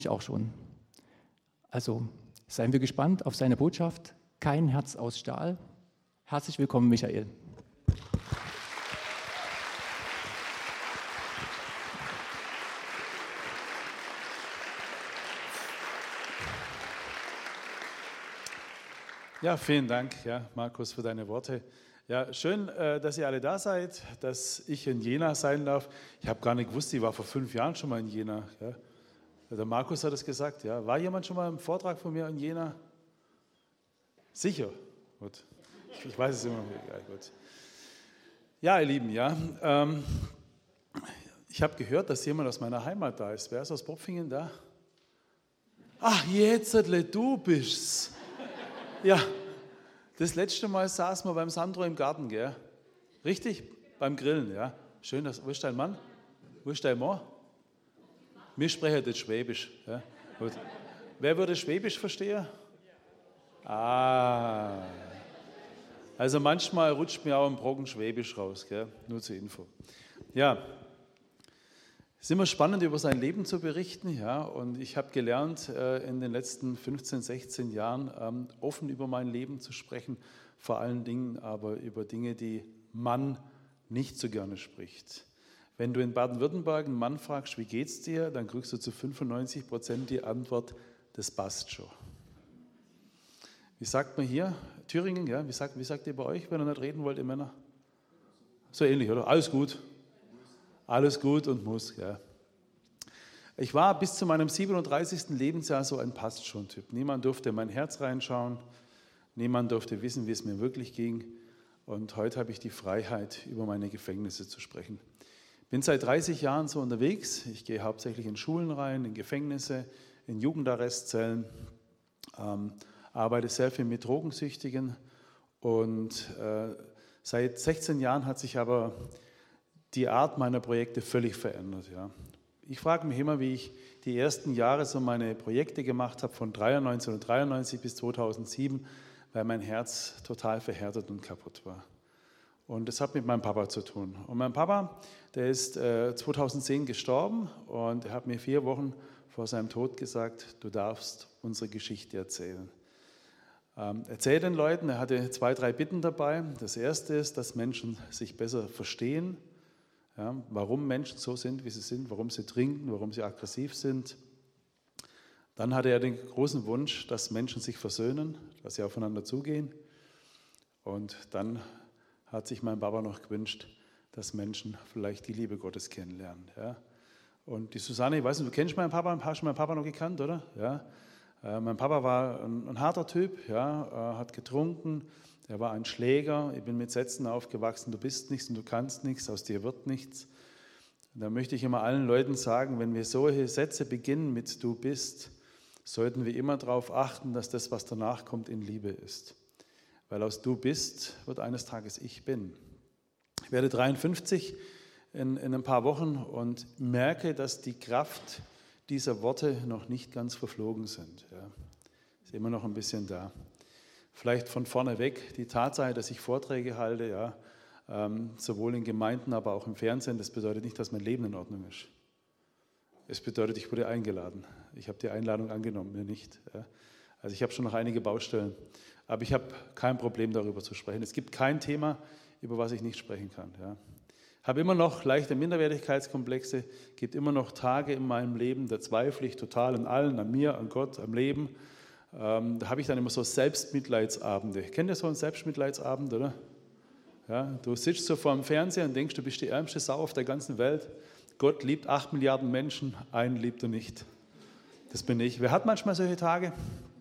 ich auch schon. Also seien wir gespannt auf seine Botschaft. Kein Herz aus Stahl. Herzlich willkommen, Michael. Ja, vielen Dank, ja, Markus, für deine Worte. Ja, schön, dass ihr alle da seid, dass ich in Jena sein darf. Ich habe gar nicht gewusst, ich war vor 5 Jahren schon mal in Jena. Ja. Der Markus hat es gesagt. Ja. War jemand schon mal im Vortrag von mir in Jena? Sicher? Gut. Ich weiß es immer noch nicht. Ja, gut. Ja, ihr Lieben, ja. Ich habe gehört, dass jemand aus meiner Heimat da ist. Wer ist aus Bopfingen da? Ach, jetzt, du bist's. Ja, das letzte Mal saßen wir beim Sandro im Garten, gell? Richtig? Beim Grillen, ja. Schön, wo ist dein Mann? Wo ist dein Mann? Wir sprechen jetzt Schwäbisch. Ja? Gut. Wer würde Schwäbisch verstehen? Ah. Also manchmal rutscht mir auch ein Brocken Schwäbisch raus, gell? Nur zur Info. Ja. Es ist immer spannend, über sein Leben zu berichten, ja, und ich habe gelernt, in den letzten 15, 16 Jahren offen über mein Leben zu sprechen, vor allen Dingen aber über Dinge, die man nicht so gerne spricht. Wenn du in Baden-Württemberg einen Mann fragst, wie geht's dir, dann kriegst du zu 95% die Antwort, das passt schon. Wie sagt man hier? Thüringen, ja, wie sagt ihr bei euch, wenn ihr nicht reden wollt, ihr Männer? So ähnlich, oder? Alles gut. Alles gut und muss, ja. Ich war bis zu meinem 37. Lebensjahr so ein Passt-schon-Typ. Niemand durfte in mein Herz reinschauen, niemand durfte wissen, wie es mir wirklich ging. Und heute habe ich die Freiheit, über meine Gefängnisse zu sprechen. Ich bin seit 30 Jahren so unterwegs. Ich gehe hauptsächlich in Schulen rein, in Gefängnisse, in Jugendarrestzellen, arbeite sehr viel mit Drogensüchtigen. Und seit 16 Jahren hat sich aber die Art meiner Projekte völlig verändert. Ja. Ich frage mich immer, wie ich die ersten Jahre so meine Projekte gemacht habe, von 1993 bis 2007, weil mein Herz total verhärtet und kaputt war. Und das hat mit meinem Papa zu tun. Und mein Papa, der ist 2010 gestorben und er hat mir 4 Wochen vor seinem Tod gesagt, du darfst unsere Geschichte erzählen. Erzähl den Leuten, er hatte 2, 3 Bitten dabei. Das erste ist, dass Menschen sich besser verstehen, ja, warum Menschen so sind, wie sie sind, warum sie trinken, warum sie aggressiv sind. Dann hatte er den großen Wunsch, dass Menschen sich versöhnen, dass sie aufeinander zugehen. Und dann hat sich mein Papa noch gewünscht, dass Menschen vielleicht die Liebe Gottes kennenlernen. Ja. Und die Susanne, ich weiß nicht, du kennst meinen Papa, hast du meinen Papa noch gekannt, oder? Ja. Mein Papa war ein harter Typ, ja, hat getrunken. Er war ein Schläger, ich bin mit Sätzen aufgewachsen, du bist nichts und du kannst nichts, aus dir wird nichts. Und da möchte ich immer allen Leuten sagen, wenn wir solche Sätze beginnen mit du bist, sollten wir immer darauf achten, dass das, was danach kommt, in Liebe ist. Weil aus du bist wird eines Tages ich bin. Ich werde 53 in ein paar Wochen und merke, dass die Kraft dieser Worte noch nicht ganz verflogen sind. Ja. Ist immer noch ein bisschen da. Vielleicht von vorne weg die Tatsache, dass ich Vorträge halte, ja, sowohl in Gemeinden, aber auch im Fernsehen, das bedeutet nicht, dass mein Leben in Ordnung ist. Es bedeutet, ich wurde eingeladen. Ich habe die Einladung angenommen, mir nicht. Ja. Also ich habe schon noch einige Baustellen, aber ich habe kein Problem, darüber zu sprechen. Es gibt kein Thema, über was ich nicht sprechen kann. Ja. Habe immer noch leichte Minderwertigkeitskomplexe, gibt immer noch Tage in meinem Leben, da zweifle ich total an allen, an mir, an Gott, am Leben. Da habe ich dann immer so Selbstmitleidsabende. Kennt ihr so einen Selbstmitleidsabend, oder? Ja, du sitzt so vor dem Fernseher und denkst, du bist die ärmste Sau auf der ganzen Welt. Gott liebt 8 Milliarden Menschen, einen liebt er nicht. Das bin ich. Wer hat manchmal solche Tage?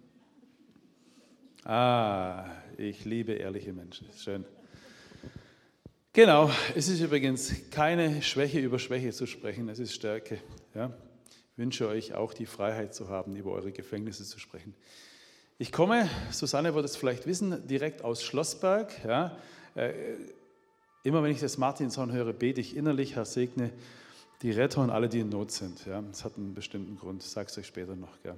Ich liebe ehrliche Menschen. Schön. Genau, es ist übrigens keine Schwäche, über Schwäche zu sprechen, es ist Stärke. Ja? Ich wünsche euch auch die Freiheit zu haben, über eure Gefängnisse zu sprechen. Ich komme, Susanne wird es vielleicht wissen, direkt aus Schlossberg. Ja? Immer wenn ich das Martinshorn höre, bete ich innerlich, Herr segne die Retter und alle, die in Not sind. Ja? Das hat einen bestimmten Grund, ich sage es euch später noch. Ja?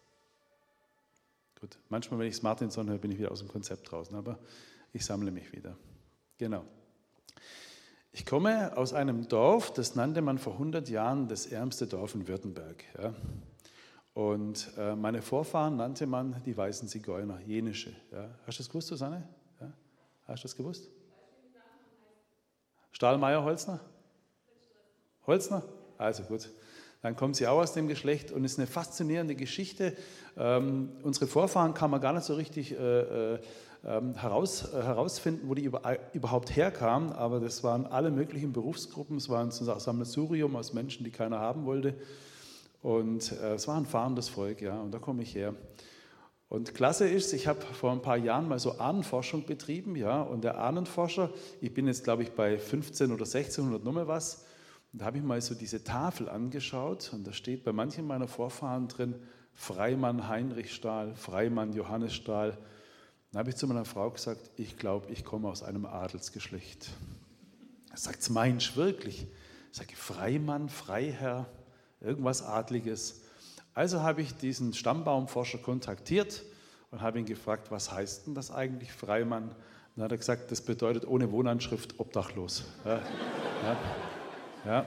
Gut, manchmal, wenn ich das Martinshorn höre, bin ich wieder aus dem Konzept draußen, aber ich sammle mich wieder. Genau. Ich komme aus einem Dorf, das nannte man vor 100 Jahren das ärmste Dorf in Württemberg. Ja. Und meine Vorfahren nannte man die weißen Zigeuner, jenische. Ja. Hast du das gewusst, Susanne? Ja? Hast du das gewusst? Stahlmeier, Holzner? Holzner? Also gut. Dann kommt sie auch aus dem Geschlecht und ist eine faszinierende Geschichte. Unsere Vorfahren kann man gar nicht so richtig herausfinden, wo die überhaupt herkamen, aber das waren alle möglichen Berufsgruppen. Es war ein Sammelsurium aus Menschen, die keiner haben wollte. Und es war ein fahrendes Volk, ja, und da komme ich her. Und klasse ist, ich habe vor ein paar Jahren mal so Ahnenforschung betrieben, ja, und der Ahnenforscher, ich bin jetzt glaube ich bei 15 oder 1600 Nummer was, und da habe ich mal so diese Tafel angeschaut und da steht bei manchen meiner Vorfahren drin, Freimann Heinrich Stahl, Freimann Johannes Stahl. Dann habe ich zu meiner Frau gesagt, ich glaube, ich komme aus einem Adelsgeschlecht. Da sagt sie, meinst du wirklich? Ich sage, Freimann, Freiherr, irgendwas Adliges. Also habe ich diesen Stammbaumforscher kontaktiert und habe ihn gefragt, was heißt denn das eigentlich, Freimann? Dann hat er gesagt, das bedeutet ohne Wohnanschrift obdachlos. Ja. Ja.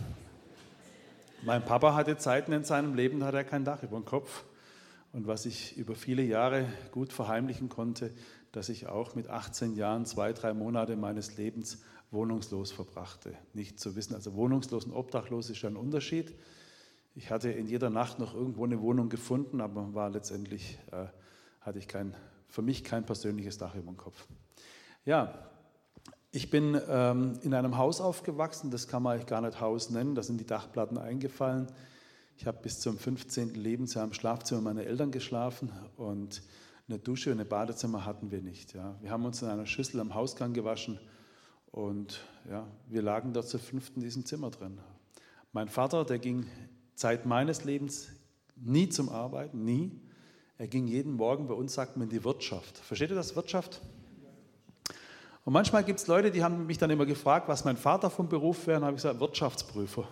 Mein Papa hatte Zeiten in seinem Leben, da hatte er kein Dach über dem Kopf. Und was ich über viele Jahre gut verheimlichen konnte, dass ich auch mit 18 Jahren 2-3 Monate meines Lebens wohnungslos verbrachte. Nicht zu wissen, also wohnungslos und obdachlos ist ja ein Unterschied. Ich hatte in jeder Nacht noch irgendwo eine Wohnung gefunden, aber war letztendlich, hatte ich für mich kein persönliches Dach über dem Kopf. Ja, ich bin in einem Haus aufgewachsen, das kann man eigentlich gar nicht Haus nennen, da sind die Dachplatten eingefallen. Ich habe bis zum 15. Lebensjahr im Schlafzimmer meiner Eltern geschlafen und eine Dusche und ein Badezimmer hatten wir nicht. Ja. Wir haben uns in einer Schüssel am Hausgang gewaschen und ja, wir lagen dort zu 5. in diesem Zimmer drin. Mein Vater, der ging Zeit meines Lebens nie zum Arbeiten, nie. Er ging jeden Morgen, bei uns sagt man, in die Wirtschaft. Versteht ihr das, Wirtschaft? Und manchmal gibt es Leute, die haben mich dann immer gefragt, was mein Vater vom Beruf wäre, und habe ich gesagt, Wirtschaftsprüfer.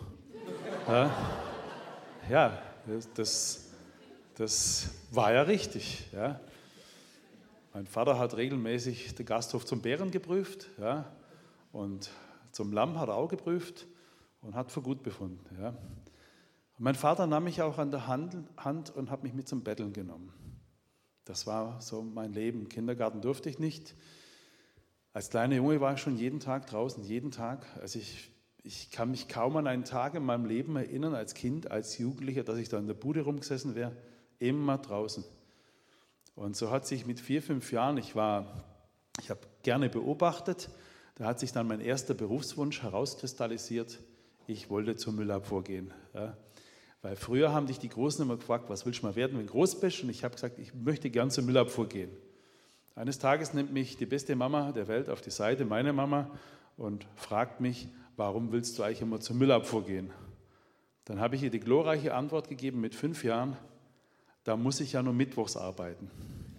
Ja, das war ja richtig. Ja. Mein Vater hat regelmäßig den Gasthof zum Bären geprüft, ja, und zum Lamm hat er auch geprüft und hat für gut befunden. Ja. Mein Vater nahm mich auch an der Hand und hat mich mit zum Betteln genommen. Das war so mein Leben. Im Kindergarten durfte ich nicht. Als kleiner Junge war ich schon jeden Tag draußen, jeden Tag. Also ich kann mich kaum an einen Tag in meinem Leben erinnern, als Kind, als Jugendlicher, dass ich da in der Bude rumgesessen wäre. Immer draußen. Und so hat sich mit 4, 5 Jahren, ich habe gerne beobachtet, da hat sich dann mein erster Berufswunsch herauskristallisiert. Ich wollte zur Müllabfuhr gehen. Ja. Weil früher haben dich die Großen immer gefragt, was willst du mal werden, wenn du groß bist? Und ich habe gesagt, ich möchte gern zur Müllabfuhr gehen. Eines Tages nimmt mich die beste Mama der Welt auf die Seite, meine Mama, und fragt mich, warum willst du eigentlich immer zur Müllabfuhr gehen? Dann habe ich ihr die glorreiche Antwort gegeben mit 5 Jahren, da muss ich ja nur mittwochs arbeiten.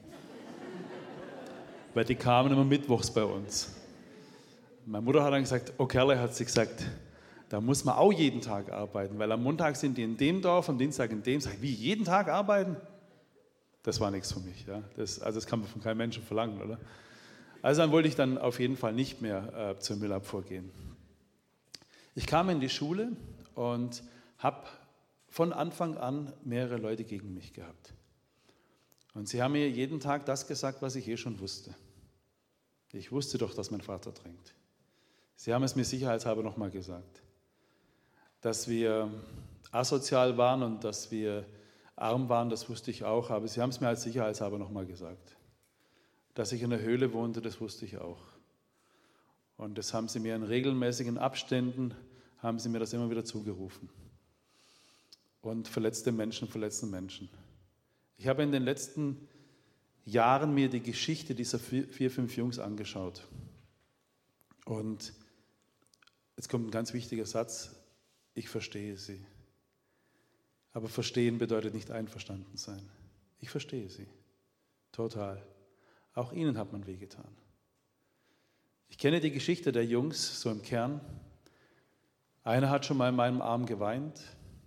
Weil die kamen immer mittwochs bei uns. Meine Mutter hat dann gesagt, oh Kerle, hat sie gesagt, da muss man auch jeden Tag arbeiten, weil am Montag sind die in dem Dorf, am Dienstag in dem. Sag ich, wie, jeden Tag arbeiten? Das war nichts für mich. Ja. Das kann man von keinem Menschen verlangen, oder? Also dann wollte ich dann auf jeden Fall nicht mehr zur Müllabfuhr gehen. Ich kam in die Schule und habe von Anfang an mehrere Leute gegen mich gehabt. Und sie haben mir jeden Tag das gesagt, was ich schon wusste. Ich wusste doch, dass mein Vater trinkt. Sie haben es mir sicherheitshalber nochmal gesagt. Dass wir asozial waren und dass wir arm waren, das wusste ich auch, aber sie haben es mir als sicherheitshalber nochmal gesagt. Dass ich in der Höhle wohnte, das wusste ich auch. Und das haben sie mir in regelmäßigen Abständen, haben sie mir das immer wieder zugerufen. Und verletzte Menschen verletzen Menschen. Ich habe in den letzten Jahren mir die Geschichte dieser 4, 5 Jungs angeschaut. Und jetzt kommt ein ganz wichtiger Satz, ich verstehe sie. Aber verstehen bedeutet nicht einverstanden sein. Ich verstehe sie. Total. Auch ihnen hat man wehgetan. Ich kenne die Geschichte der Jungs so im Kern. Einer hat schon mal in meinem Arm geweint.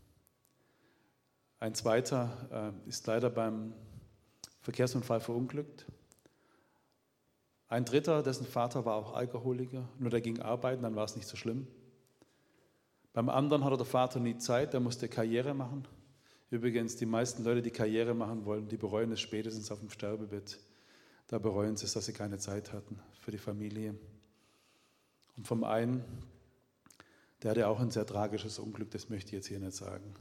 Ein zweiter ist leider beim Verkehrsunfall verunglückt. Ein dritter, dessen Vater war auch Alkoholiker, nur der ging arbeiten, dann war es nicht so schlimm. Beim anderen hatte der Vater nie Zeit, der musste Karriere machen. Übrigens, die meisten Leute, die Karriere machen wollen, die bereuen es spätestens auf dem Sterbebett. Da bereuen sie es, dass sie keine Zeit hatten für die Familie. Und vom einen, der hatte auch ein sehr tragisches Unglück, das möchte ich jetzt hier nicht sagen.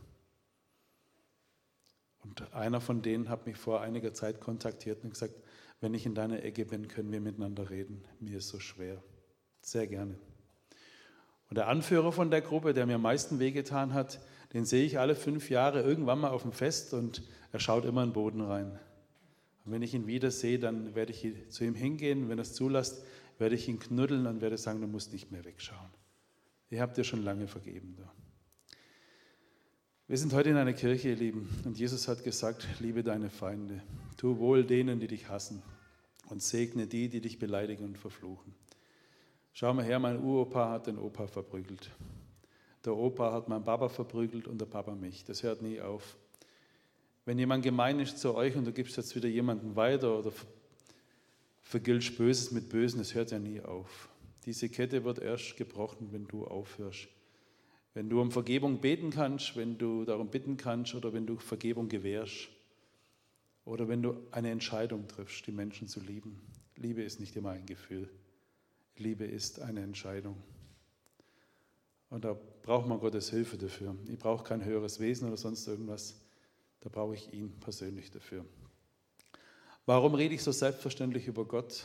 Und einer von denen hat mich vor einiger Zeit kontaktiert und gesagt, wenn ich in deiner Ecke bin, können wir miteinander reden. Mir ist so schwer. Sehr gerne. Und der Anführer von der Gruppe, der mir am meisten wehgetan hat, den sehe ich alle 5 Jahre irgendwann mal auf dem Fest und er schaut immer in den Boden rein. Und wenn ich ihn wieder sehe, dann werde ich zu ihm hingehen. Wenn er es zulässt, werde ich ihn knuddeln und werde sagen, du musst nicht mehr wegschauen. Ihr habt dir schon lange vergeben. Du. Wir sind heute in einer Kirche, ihr Lieben, und Jesus hat gesagt, liebe deine Feinde, tu wohl denen, die dich hassen und segne die, die dich beleidigen und verfluchen. Schau mal her, mein Uropa hat den Opa verprügelt. Der Opa hat meinen Papa verprügelt und der Papa mich. Das hört nie auf. Wenn jemand gemein ist zu euch und du gibst jetzt wieder jemanden weiter oder vergiltst Böses mit Bösen, das hört ja nie auf. Diese Kette wird erst gebrochen, wenn du aufhörst. Wenn du um Vergebung beten kannst, wenn du darum bitten kannst oder wenn du Vergebung gewährst oder wenn du eine Entscheidung triffst, die Menschen zu lieben. Liebe ist nicht immer ein Gefühl. Liebe ist eine Entscheidung. Und da braucht man Gottes Hilfe dafür. Ich brauche kein höheres Wesen oder sonst irgendwas. Da brauche ich ihn persönlich dafür. Warum rede ich so selbstverständlich über Gott?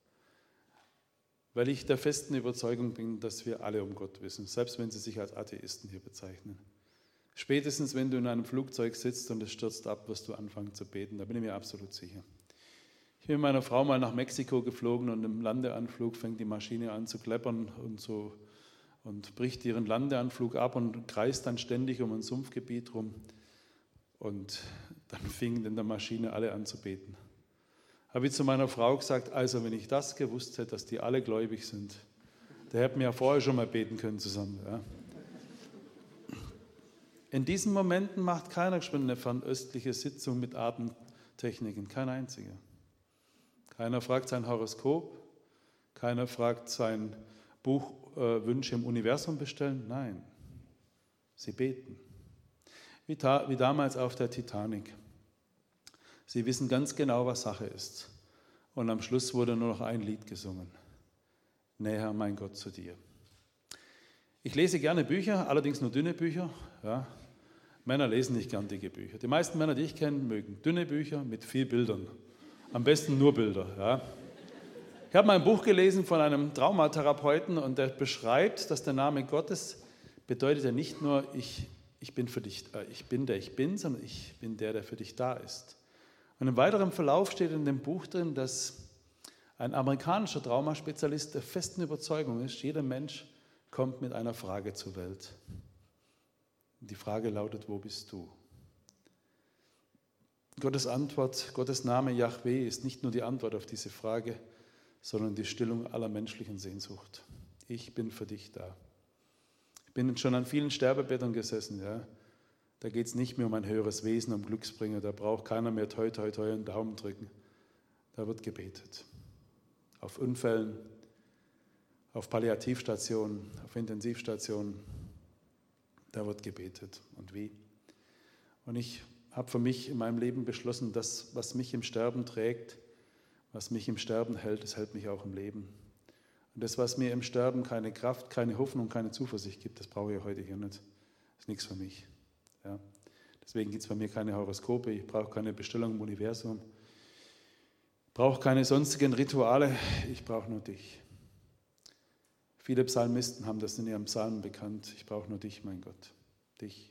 Weil ich der festen Überzeugung bin, dass wir alle um Gott wissen, selbst wenn sie sich als Atheisten hier bezeichnen. Spätestens, wenn du in einem Flugzeug sitzt und es stürzt ab, wirst du anfangen zu beten. Da bin ich mir absolut sicher. Ich bin mit meiner Frau mal nach Mexiko geflogen und im Landeanflug fängt die Maschine an zu kleppern und bricht ihren Landeanflug ab und kreist dann ständig um ein Sumpfgebiet rum. Und dann fingen in der Maschine alle an zu beten. Habe ich zu meiner Frau gesagt, also wenn ich das gewusst hätte, dass die alle gläubig sind, da hätten wir ja vorher schon mal beten können zusammen. Ja. In diesen Momenten macht keiner eine fernöstliche Sitzung mit Atemtechniken, kein einziger. Keiner fragt sein Horoskop, keiner fragt sein Buch Wünsche im Universum bestellen, nein, sie beten. Wie damals auf der Titanic. Sie wissen ganz genau, was Sache ist. Und am Schluss wurde nur noch ein Lied gesungen. Näher, mein Gott, zu dir. Ich lese gerne Bücher, allerdings nur dünne Bücher. Ja. Männer lesen nicht gern dicke Bücher. Die meisten Männer, die ich kenne, mögen dünne Bücher mit viel Bildern. Am besten nur Bilder. Ja. Ich habe mal ein Buch gelesen von einem Traumatherapeuten und der beschreibt, dass der Name Gottes bedeutet ja nicht nur, ich bin für dich, ich bin der ich bin, sondern ich bin der, der für dich da ist. Und im weiteren Verlauf steht in dem Buch drin, dass ein amerikanischer Traumaspezialist der festen Überzeugung ist, jeder Mensch kommt mit einer Frage zur Welt. Und die Frage lautet, wo bist du? Gottes Antwort, Gottes Name Yahweh ist nicht nur die Antwort auf diese Frage, sondern die Stillung aller menschlichen Sehnsucht. Ich bin für dich da. Ich bin schon an vielen Sterbebetten gesessen, ja. Da geht es nicht mehr um ein höheres Wesen, um Glücksbringer, da braucht keiner mehr toi, toi, toi einen Daumen drücken. Da wird gebetet. Auf Unfällen, auf Palliativstationen, auf Intensivstationen, da wird gebetet. Und wie? Und ich habe für mich in meinem Leben beschlossen, das, was mich im Sterben trägt, was mich im Sterben hält, das hält mich auch im Leben. Und das, was mir im Sterben keine Kraft, keine Hoffnung, keine Zuversicht gibt, das brauche ich heute hier nicht. Das ist nichts für mich. Ja. Deswegen gibt es bei mir keine Horoskope, ich brauche keine Bestellung im Universum, ich brauche keine sonstigen Rituale, ich brauche nur dich. Viele Psalmisten haben das in ihrem Psalmen bekannt, ich brauche nur dich, mein Gott, dich.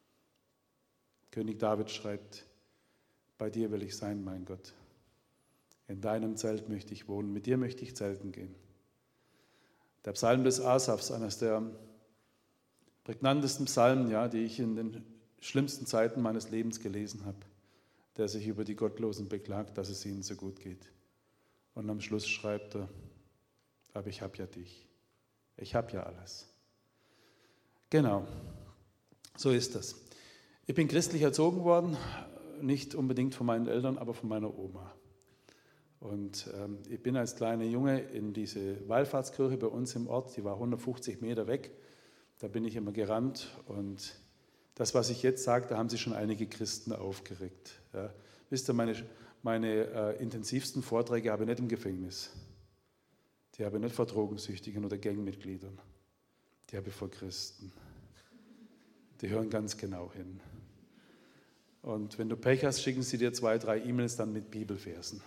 König David schreibt, bei dir will ich sein, mein Gott. In deinem Zelt möchte ich wohnen, mit dir möchte ich zelten gehen. Der Psalm des Asafs, eines der prägnantesten Psalmen, ja, die ich in den schlimmsten Zeiten meines Lebens gelesen habe, der sich über die Gottlosen beklagt, dass es ihnen so gut geht. Und am Schluss schreibt er, aber ich habe ja dich. Ich habe ja alles. Genau, so ist das. Ich bin christlich erzogen worden, nicht unbedingt von meinen Eltern, aber von meiner Oma. Und ich bin als kleiner Junge in diese Wallfahrtskirche bei uns im Ort, die war 150 Meter weg. Da bin ich immer gerannt und Das, was ich jetzt sage, da haben sich schon einige Christen aufgeregt. Ja. Wisst ihr, meine intensivsten Vorträge habe ich nicht im Gefängnis. Die habe ich nicht vor Drogensüchtigen oder Gangmitgliedern. Die habe ich vor Christen. Die hören ganz genau hin. Und wenn du Pech hast, schicken sie dir 2, 3 E-Mails dann mit Bibelversen.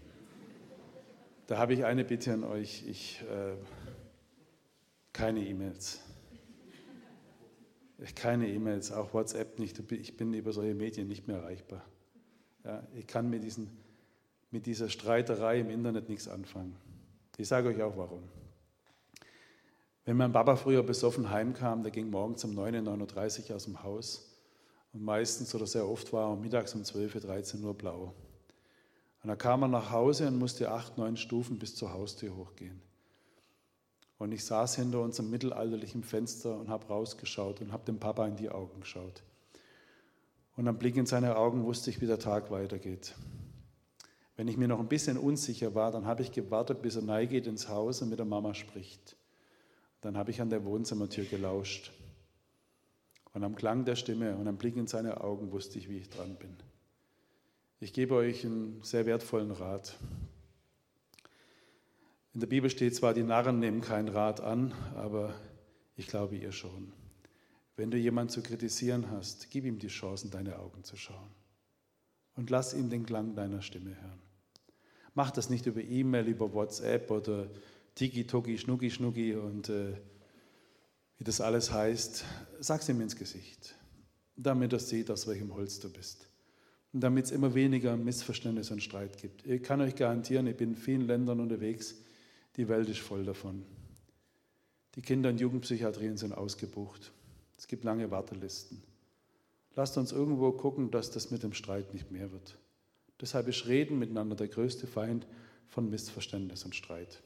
Da habe ich eine Bitte an euch, keine E-Mails. Keine E-Mails, auch WhatsApp nicht. Ich bin über solche Medien nicht mehr erreichbar. Ja, ich kann mit dieser Streiterei im Internet nichts anfangen. Ich sage euch auch warum. Wenn mein Papa früher besoffen heimkam, der ging morgens um 9:39 Uhr aus dem Haus und meistens oder sehr oft war er mittags um 12 Uhr, 13 Uhr blau. Und dann kam er nach Hause und musste 8, 9 Stufen bis zur Haustür hochgehen. Und ich saß hinter unserem mittelalterlichen Fenster und habe rausgeschaut und habe dem Papa in die Augen geschaut. Und am Blick in seine Augen wusste ich, wie der Tag weitergeht. Wenn ich mir noch ein bisschen unsicher war, dann habe ich gewartet, bis er reingeht ins Haus und mit der Mama spricht. Dann habe ich an der Wohnzimmertür gelauscht. Und am Klang der Stimme und am Blick in seine Augen wusste ich, wie ich dran bin. Ich gebe euch einen sehr wertvollen Rat. In der Bibel steht zwar, die Narren nehmen keinen Rat an, aber ich glaube, ihr schon. Wenn du jemanden zu kritisieren hast, gib ihm die Chance, in deine Augen zu schauen. Und lass ihm den Klang deiner Stimme hören. Mach das nicht über E-Mail, über WhatsApp oder Tiki-Toki, Schnucki und wie das alles heißt. Sag's ihm ins Gesicht, damit er sieht, aus welchem Holz du bist. Und damit es immer weniger Missverständnisse und Streit gibt. Ich kann euch garantieren, ich bin in vielen Ländern unterwegs, die Welt ist voll davon. Die Kinder- und Jugendpsychiatrien sind ausgebucht. Es gibt lange Wartelisten. Lasst uns irgendwo gucken, dass das mit dem Streit nicht mehr wird. Deshalb ist Reden miteinander der größte Feind von Missverständnis und Streit.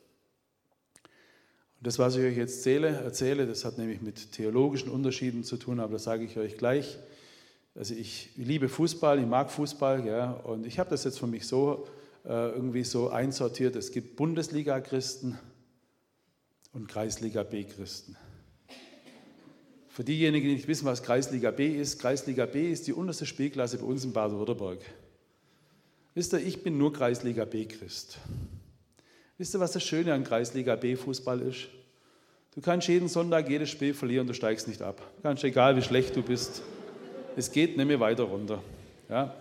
Und das, was ich euch jetzt erzähle, das hat nämlich mit theologischen Unterschieden zu tun, aber das sage ich euch gleich. Also ich liebe Fußball, ich mag Fußball, ja, und ich habe das jetzt für mich so irgendwie so einsortiert. Es gibt Bundesliga-Christen und Kreisliga B-Christen. Für diejenigen, die nicht wissen, was Kreisliga B ist die unterste Spielklasse bei uns in Baden-Württemberg. Wisst ihr, ich bin nur Kreisliga B-Christ. Wisst ihr, was das Schöne an Kreisliga B-Fußball ist? Du kannst jeden Sonntag jedes Spiel verlieren, du steigst nicht ab. Du kannst, egal wie schlecht du bist, es geht nicht mehr weiter runter. Ja?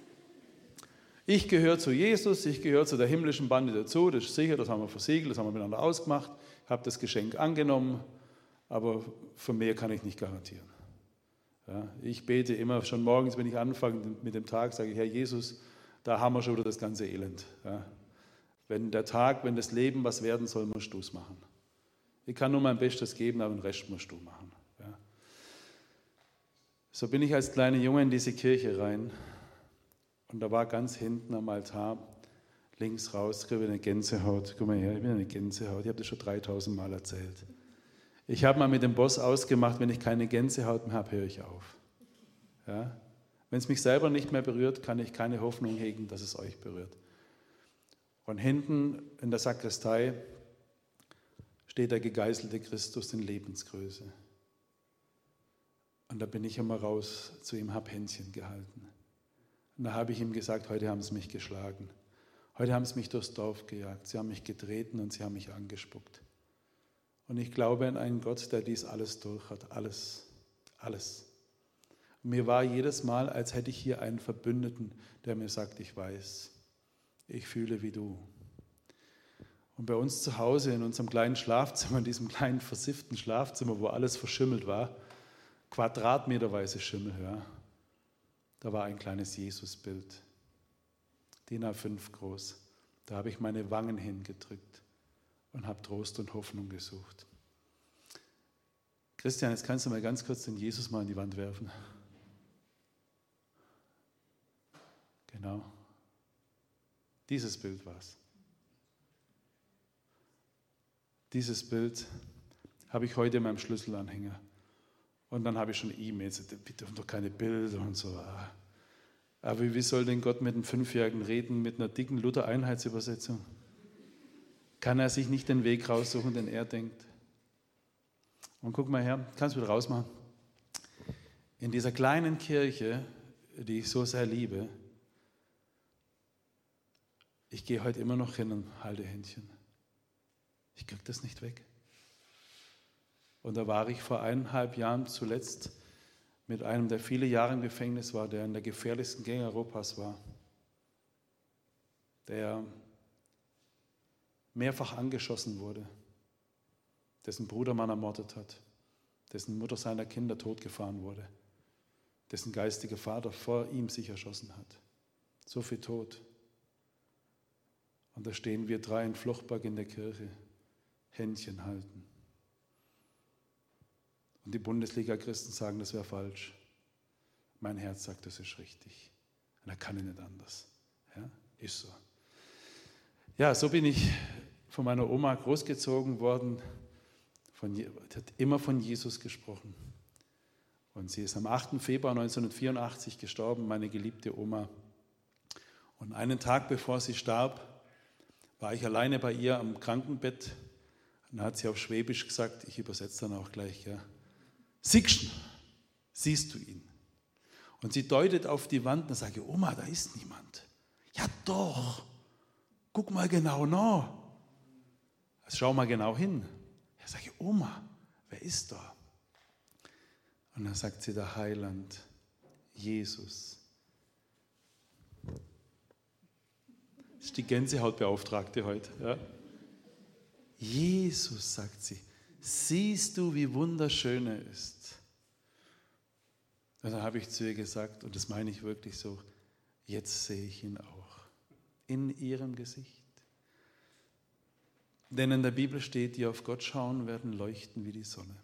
Ich gehöre zu Jesus, ich gehöre zu der himmlischen Bande dazu, das ist sicher, das haben wir versiegelt, das haben wir miteinander ausgemacht, habe das Geschenk angenommen, aber für mehr kann ich nicht garantieren. Ja? Ich bete immer, schon morgens, wenn ich anfange mit dem Tag, sage ich, Herr Jesus, da haben wir schon wieder das ganze Elend. Ja? Wenn das Leben was werden soll, musst du es machen. Ich kann nur mein Bestes geben, aber den Rest musst du machen. Ja. So bin ich als kleiner Junge in diese Kirche rein und da war ganz hinten am Altar, links raus, kriege ich eine Gänsehaut. Guck mal her, ich bin eine Gänsehaut. Ich habe das schon 3000 Mal erzählt. Ich habe mal mit dem Boss ausgemacht, wenn ich keine Gänsehaut mehr habe, höre ich auf. Ja. Wenn es mich selber nicht mehr berührt, kann ich keine Hoffnung hegen, dass es euch berührt. Und hinten in der Sakristei steht der gegeißelte Christus in Lebensgröße. Und da bin ich immer raus zu ihm, habe Händchen gehalten. Und da habe ich ihm gesagt, heute haben sie mich geschlagen. Heute haben sie mich durchs Dorf gejagt. Sie haben mich getreten und sie haben mich angespuckt. Und ich glaube an einen Gott, der dies alles durch hat. Alles, alles. Und mir war jedes Mal, als hätte ich hier einen Verbündeten, der mir sagt, ich weiß, ich fühle wie du. Und bei uns zu Hause in unserem kleinen Schlafzimmer, in diesem kleinen versifften Schlafzimmer, wo alles verschimmelt war, quadratmeterweise Schimmel, ja, da war ein kleines Jesusbild, DIN A5 groß. Da habe ich meine Wangen hingedrückt und habe Trost und Hoffnung gesucht. Christian, jetzt kannst du mal ganz kurz den Jesus mal an die Wand werfen. Genau. Dieses Bild war es. Dieses Bild habe ich heute in meinem Schlüsselanhänger. Und dann habe ich schon E-Mails, wir dürfen doch keine Bilder und so. Aber wie soll denn Gott mit einem 5-Jährigen reden, mit einer dicken Luther-Einheitsübersetzung? Kann er sich nicht den Weg raussuchen, den er denkt? Und guck mal her, kannst du wieder rausmachen. in dieser kleinen Kirche, die ich so sehr liebe, ich gehe heute immer noch hin und halte Händchen. Ich kriege das nicht weg. Und da war ich vor 1,5 Jahren zuletzt mit einem, der viele Jahre im Gefängnis war, der in der gefährlichsten Gang Europas war, der mehrfach angeschossen wurde, dessen Bruder man ermordet hat, dessen Mutter seiner Kinder totgefahren wurde, dessen geistiger Vater vor ihm sich erschossen hat. So viel Tod. Und da stehen wir 3 in Flochberg in der Kirche, Händchen halten. Und die Bundesliga-Christen sagen, das wäre falsch. Mein Herz sagt, das ist richtig. Und da kann ich nicht anders. Ja, ist so. Ja, so bin ich von meiner Oma großgezogen worden. Die hat immer von Jesus gesprochen. Und sie ist am 8. Februar 1984 gestorben, meine geliebte Oma. Und einen Tag bevor sie starb, war ich alleine bei ihr am Krankenbett. Und dann hat sie auf Schwäbisch gesagt, ich übersetze dann auch gleich, ja. Siehst du ihn? Und sie deutet auf die Wand und sagt, Oma, da ist niemand. Ja doch, guck mal genau nach. Also schau mal genau hin. Ich sage, Oma, wer ist da? Und dann sagt sie, der Heiland, Jesus. Das ist die Gänsehautbeauftragte heute. Ja. Jesus, sagt sie, siehst du, wie wunderschön er ist? Und dann habe ich zu ihr gesagt, und das meine ich wirklich so, jetzt sehe ich ihn auch in ihrem Gesicht. Denn in der Bibel steht, die auf Gott schauen, werden leuchten wie die Sonne.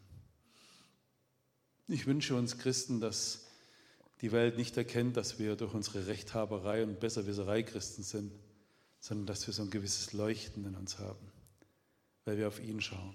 Ich wünsche uns Christen, dass die Welt nicht erkennt, dass wir durch unsere Rechthaberei und Besserwisserei Christen sind, sondern dass wir so ein gewisses Leuchten in uns haben, weil wir auf ihn schauen.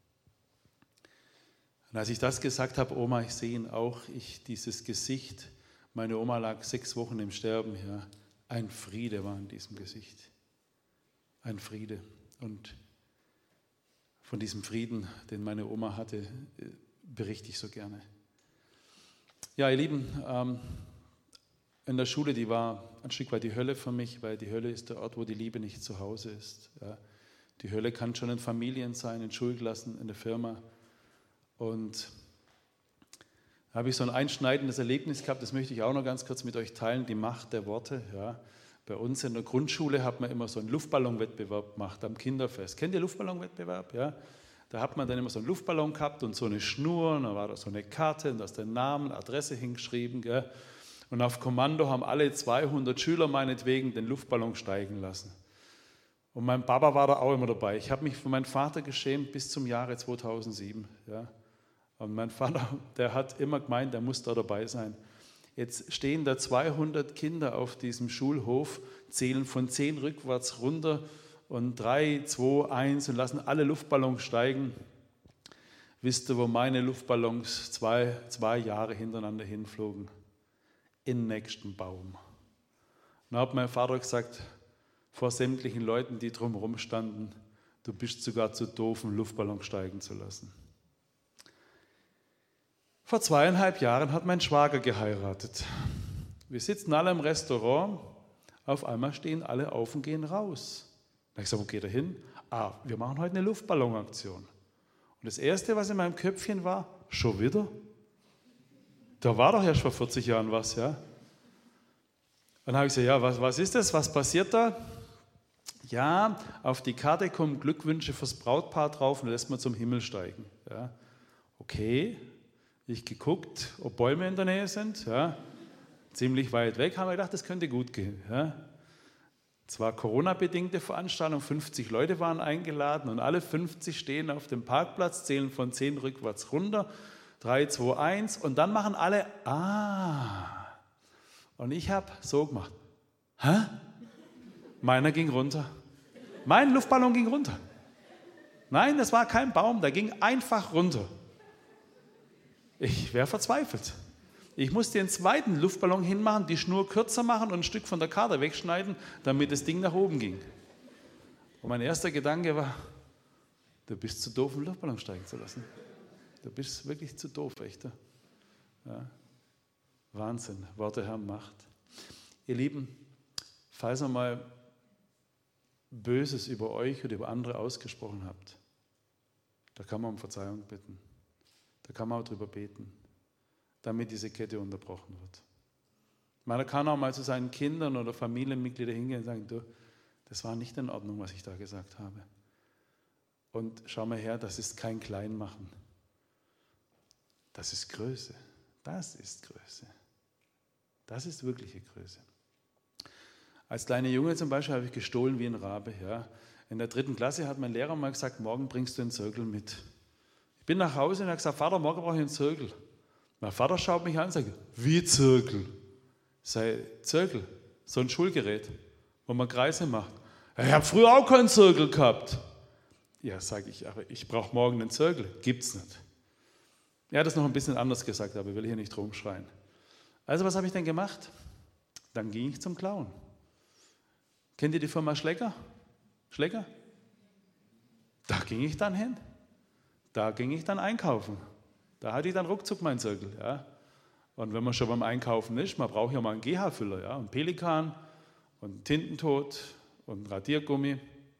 Und als ich das gesagt habe, Oma, ich sehe ihn auch, dieses Gesicht, meine Oma lag 6 Wochen im Sterben, ja, ein Friede war in diesem Gesicht. Ein Friede. Und von diesem Frieden, den meine Oma hatte, berichte ich so gerne. Ja, ihr Lieben, in der Schule, die war ein Stück weit die Hölle für mich, weil die Hölle ist der Ort, wo die Liebe nicht zu Hause ist. Ja. Die Hölle kann schon in Familien sein, in Schulklassen, in der Firma. Und da habe ich so ein einschneidendes Erlebnis gehabt, das möchte ich auch noch ganz kurz mit euch teilen, die Macht der Worte. Ja. Bei uns in der Grundschule hat man immer so einen Luftballonwettbewerb gemacht am Kinderfest. Kennt ihr Luftballonwettbewerb? Ja? Da hat man dann immer so einen Luftballon gehabt und so eine Schnur, und da war da so eine Karte und da ist der Name, Adresse hingeschrieben. Gell? Und auf Kommando haben alle 200 Schüler meinetwegen den Luftballon steigen lassen. Und mein Papa war da auch immer dabei. Ich habe mich für meinen Vater geschämt bis zum Jahre 2007. Ja? Und mein Vater, der hat immer gemeint, der muss da dabei sein. Jetzt stehen da 200 Kinder auf diesem Schulhof, zählen von 10 rückwärts runter und 3, 2, 1 und lassen alle Luftballons steigen. Wisst ihr, wo meine Luftballons 2 Jahre hintereinander hinflogen? In den nächsten Baum. Dann hat mein Vater gesagt, vor sämtlichen Leuten, die drumherum standen, du bist sogar zu doof, einen Luftballon steigen zu lassen. Vor 2,5 Jahren hat mein Schwager geheiratet. Wir sitzen alle im Restaurant, auf einmal stehen alle auf und gehen raus. Da habe ich gesagt, wo geht er hin? Wir machen heute eine Luftballonaktion. Und das Erste, was in meinem Köpfchen war, schon wieder? Da war doch erst vor 40 Jahren was, ja? Dann habe ich gesagt, ja, was ist das? Was passiert da? Ja, auf die Karte kommen Glückwünsche fürs Brautpaar drauf und dann lässt man zum Himmel steigen. Ja. Okay. Ich geguckt, ob Bäume in der Nähe sind, ja, ziemlich weit weg, haben wir gedacht, das könnte gut gehen. Ja. Es war Corona-bedingte Veranstaltung, 50 Leute waren eingeladen und alle 50 stehen auf dem Parkplatz, zählen von 10 rückwärts runter, 3, 2, 1 und dann machen alle, und ich habe so gemacht, Meiner ging runter. Mein Luftballon ging runter. Nein, das war kein Baum, der ging einfach runter. Ich wäre verzweifelt. Ich musste den zweiten Luftballon hinmachen, die Schnur kürzer machen und ein Stück von der Karte wegschneiden, damit das Ding nach oben ging. Und mein erster Gedanke war, du bist zu doof, einen Luftballon steigen zu lassen. Du bist wirklich zu doof, echt. Ja. Wahnsinn, Worte haben Macht. Ihr Lieben, falls ihr mal Böses über euch oder über andere ausgesprochen habt, da kann man um Verzeihung bitten. Da kann man auch drüber beten, damit diese Kette unterbrochen wird. Man kann auch mal zu seinen Kindern oder Familienmitgliedern hingehen und sagen, du, das war nicht in Ordnung, was ich da gesagt habe. Und schau mal her, das ist kein Kleinmachen. Das ist Größe. Das ist Größe. Das ist wirkliche Größe. Als kleiner Junge zum Beispiel habe ich gestohlen wie ein Rabe. Ja. In der 3. Klasse hat mein Lehrer mal gesagt, morgen bringst du einen Zirkel mit. Ich bin nach Hause und habe gesagt, Vater, morgen brauche ich einen Zirkel. Mein Vater schaut mich an und sagt, wie Zirkel? Sei Zirkel, so ein Schulgerät, wo man Kreise macht. Ja, ich habe früher auch keinen Zirkel gehabt. Ja, sage ich, aber ich brauche morgen einen Zirkel. Gibt's nicht. Er hat das noch ein bisschen anders gesagt, aber ich will hier nicht rumschreien. Also was habe ich denn gemacht? Dann ging ich zum Klauen. Kennt ihr die Firma Schlecker? Schlecker? Da ging ich dann hin. Da ging ich dann einkaufen. Da hatte ich dann ruckzuck meinen Zirkel. Ja. Und wenn man schon beim Einkaufen ist, man braucht ja mal einen GH-Füller, ja, einen Pelikan und einen Tintentod und einen Radiergummi.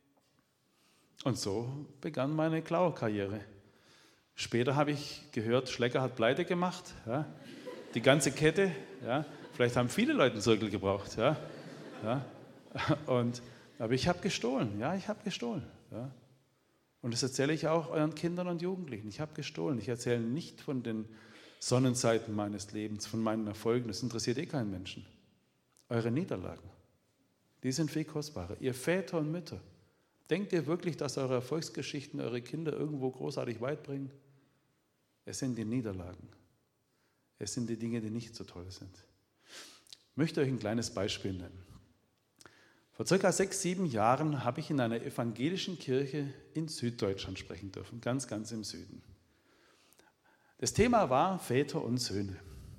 Und so begann meine Klauerkarriere. Später habe ich gehört, Schlecker hat Pleite gemacht. Ja. Die ganze Kette. Ja. Vielleicht haben viele Leute einen Zirkel gebraucht. Ja. Ja. Aber ich habe gestohlen. Ja, ich habe gestohlen. Ja. Und das erzähle ich auch euren Kindern und Jugendlichen. Ich habe gestohlen. Ich erzähle nicht von den Sonnenseiten meines Lebens, von meinen Erfolgen. Das interessiert keinen Menschen. Eure Niederlagen, die sind viel kostbarer. Ihr Väter und Mütter, denkt ihr wirklich, dass eure Erfolgsgeschichten eure Kinder irgendwo großartig weit bringen? Es sind die Niederlagen. Es sind die Dinge, die nicht so toll sind. Ich möchte euch ein kleines Beispiel nennen. Vor ca. 6, 7 Jahren habe ich in einer evangelischen Kirche in Süddeutschland sprechen dürfen, ganz, ganz im Süden. Das Thema war Väter und Söhne.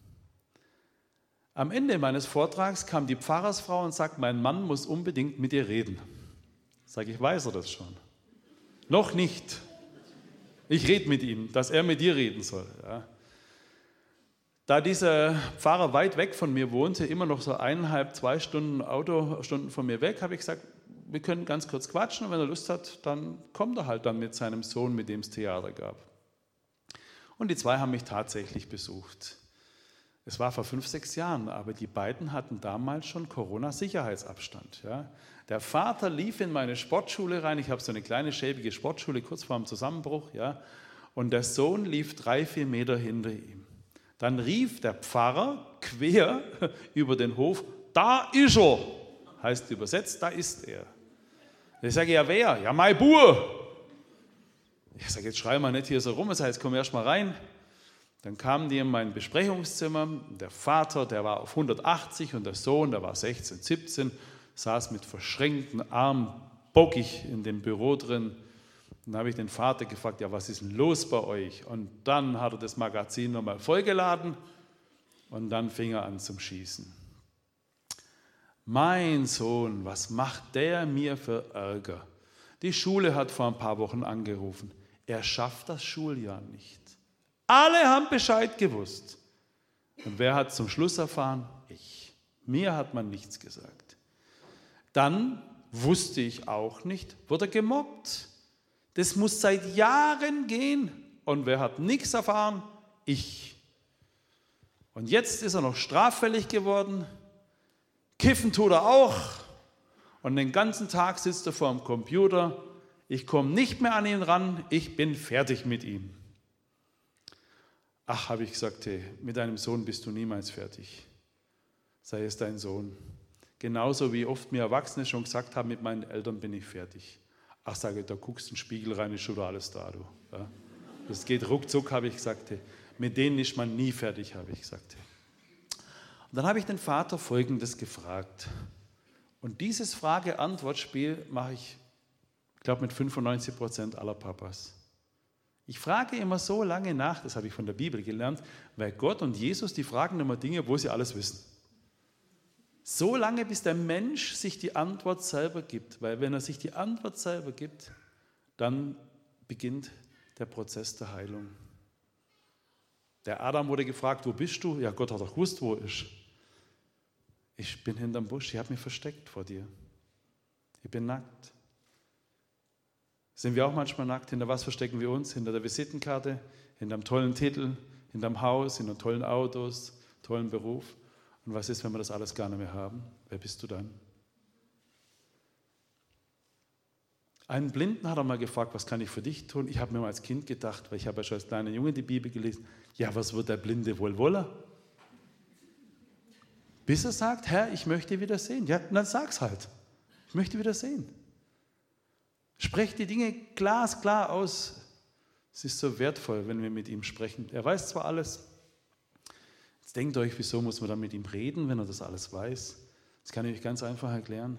Am Ende meines Vortrags kam die Pfarrersfrau und sagt, mein Mann muss unbedingt mit dir reden. Sage ich, weiß er das schon? Noch nicht. Ich rede mit ihm, dass er mit dir reden soll. Ja. Da dieser Pfarrer weit weg von mir wohnte, immer noch so 1,5, 2 Stunden Autostunden von mir weg, habe ich gesagt, wir können ganz kurz quatschen und wenn er Lust hat, dann kommt er halt dann mit seinem Sohn, mit dem es Theater gab. Und die 2 haben mich tatsächlich besucht. Es war vor 5, 6 Jahren, aber die beiden hatten damals schon Corona-Sicherheitsabstand. Ja. Der Vater lief in meine Sportschule rein, ich habe so eine kleine schäbige Sportschule kurz vor dem Zusammenbruch, ja, und der Sohn lief 3, 4 Meter hinter ihm. Dann rief der Pfarrer quer über den Hof, da ist er, heißt übersetzt, da ist er. Ich sage, ja wer? Ja mein Bub. Ich sage, jetzt schrei mal nicht hier so rum, das heißt, komm erst mal rein. Dann kamen die in mein Besprechungszimmer, der Vater, der war auf 180 und der Sohn, der war 16, 17, saß mit verschränkten Armen bockig in dem Büro drin. Dann habe ich den Vater gefragt, ja, was ist denn los bei euch? Und dann hat er das Magazin nochmal vollgeladen und dann fing er an zum Schießen. Mein Sohn, was macht der mir für Ärger? Die Schule hat vor ein paar Wochen angerufen. Er schafft das Schuljahr nicht. Alle haben Bescheid gewusst. Und wer hat zum Schluss erfahren? Ich. Mir hat man nichts gesagt. Dann wusste ich auch nicht, wurde gemobbt. Das muss seit Jahren gehen. Und wer hat nichts erfahren? Ich. Und jetzt ist er noch straffällig geworden. Kiffen tut er auch. Und den ganzen Tag sitzt er vor dem Computer. Ich komme nicht mehr an ihn ran. Ich bin fertig mit ihm. Ach, habe ich gesagt, hey, mit deinem Sohn bist du niemals fertig. Sei es dein Sohn. Genauso wie oft mir Erwachsene schon gesagt haben, mit meinen Eltern bin ich fertig. Ach, sage, da guckst du in den Spiegel rein, ist schon alles da, du. Ja? Das geht ruckzuck, habe ich gesagt. Hey. Mit denen ist man nie fertig, habe ich gesagt. Hey. Und dann habe ich den Vater Folgendes gefragt. Und dieses Frage-Antwort-Spiel mache ich glaube mit 95% aller Papas. Ich frage immer so lange nach, das habe ich von der Bibel gelernt, weil Gott und Jesus, die fragen immer Dinge, wo sie alles wissen. So lange, bis der Mensch sich die Antwort selber gibt, weil wenn er sich die Antwort selber gibt, dann beginnt der Prozess der Heilung. Der Adam wurde gefragt, wo bist du? Ja, Gott hat doch gewusst, wo er ist. Ich bin hinterm Busch, ich habe mich versteckt vor dir. Ich bin nackt. Sind wir auch manchmal nackt? Hinter was verstecken wir uns? Hinter der Visitenkarte, hinterm tollen Titel, hinterm Haus, hinter tollen Autos, tollen Beruf. Und was ist, wenn wir das alles gar nicht mehr haben? Wer bist du dann? Einen Blinden hat er mal gefragt, was kann ich für dich tun? Ich habe mir mal als Kind gedacht, weil ich habe ja schon als kleiner Junge die Bibel gelesen, ja, was wird der Blinde wohl wollen? Bis er sagt, Herr, ich möchte wieder sehen. Ja, dann sag's halt. Ich möchte wieder sehen. Sprecht die Dinge glasklar aus. Es ist so wertvoll, wenn wir mit ihm sprechen. Er weiß zwar alles. Jetzt denkt euch, wieso muss man dann mit ihm reden, wenn er das alles weiß? Das kann ich euch ganz einfach erklären.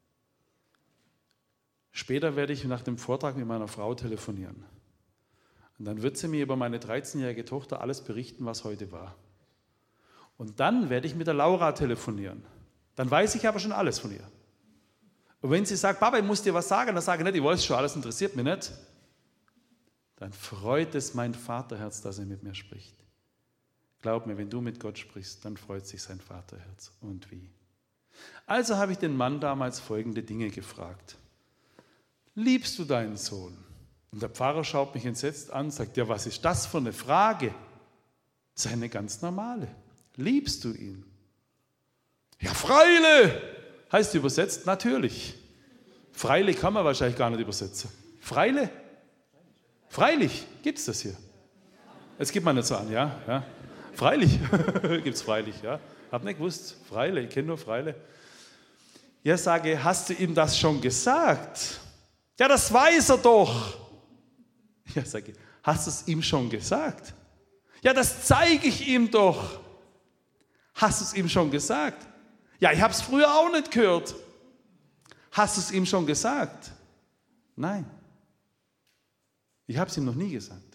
Später werde ich nach dem Vortrag mit meiner Frau telefonieren. Und dann wird sie mir über meine 13-jährige Tochter alles berichten, was heute war. Und dann werde ich mit der Laura telefonieren. Dann weiß ich aber schon alles von ihr. Und wenn sie sagt, Papa, ich muss dir was sagen, dann sage ich nicht, ich weiß schon, alles interessiert mich nicht. Dann freut es mein Vaterherz, dass er mit mir spricht. Glaub mir, wenn du mit Gott sprichst, dann freut sich sein Vaterherz. Und wie? Also habe ich den Mann damals folgende Dinge gefragt. Liebst du deinen Sohn? Und der Pfarrer schaut mich entsetzt an und sagt, ja, was ist das für eine Frage? Das ist eine ganz normale. Liebst du ihn? Ja, Freile! Heißt übersetzt, natürlich. Freile kann man wahrscheinlich gar nicht übersetzen. Freile? Freilich, gibt es das hier? Jetzt gibt man nicht so an, ja? Freilich, gibt es freilich, ja? Hab nicht gewusst, Freile, ich kenne nur Freile. Ja, sage, hast du ihm das schon gesagt? Ja, das weiß er doch. Ja, sage, hast du es ihm schon gesagt? Ja, das zeige ich ihm doch. Hast du es ihm schon gesagt? Ja, ich habe es früher auch nicht gehört. Hast du es ihm schon gesagt? Nein. Ich habe es ihm noch nie gesagt.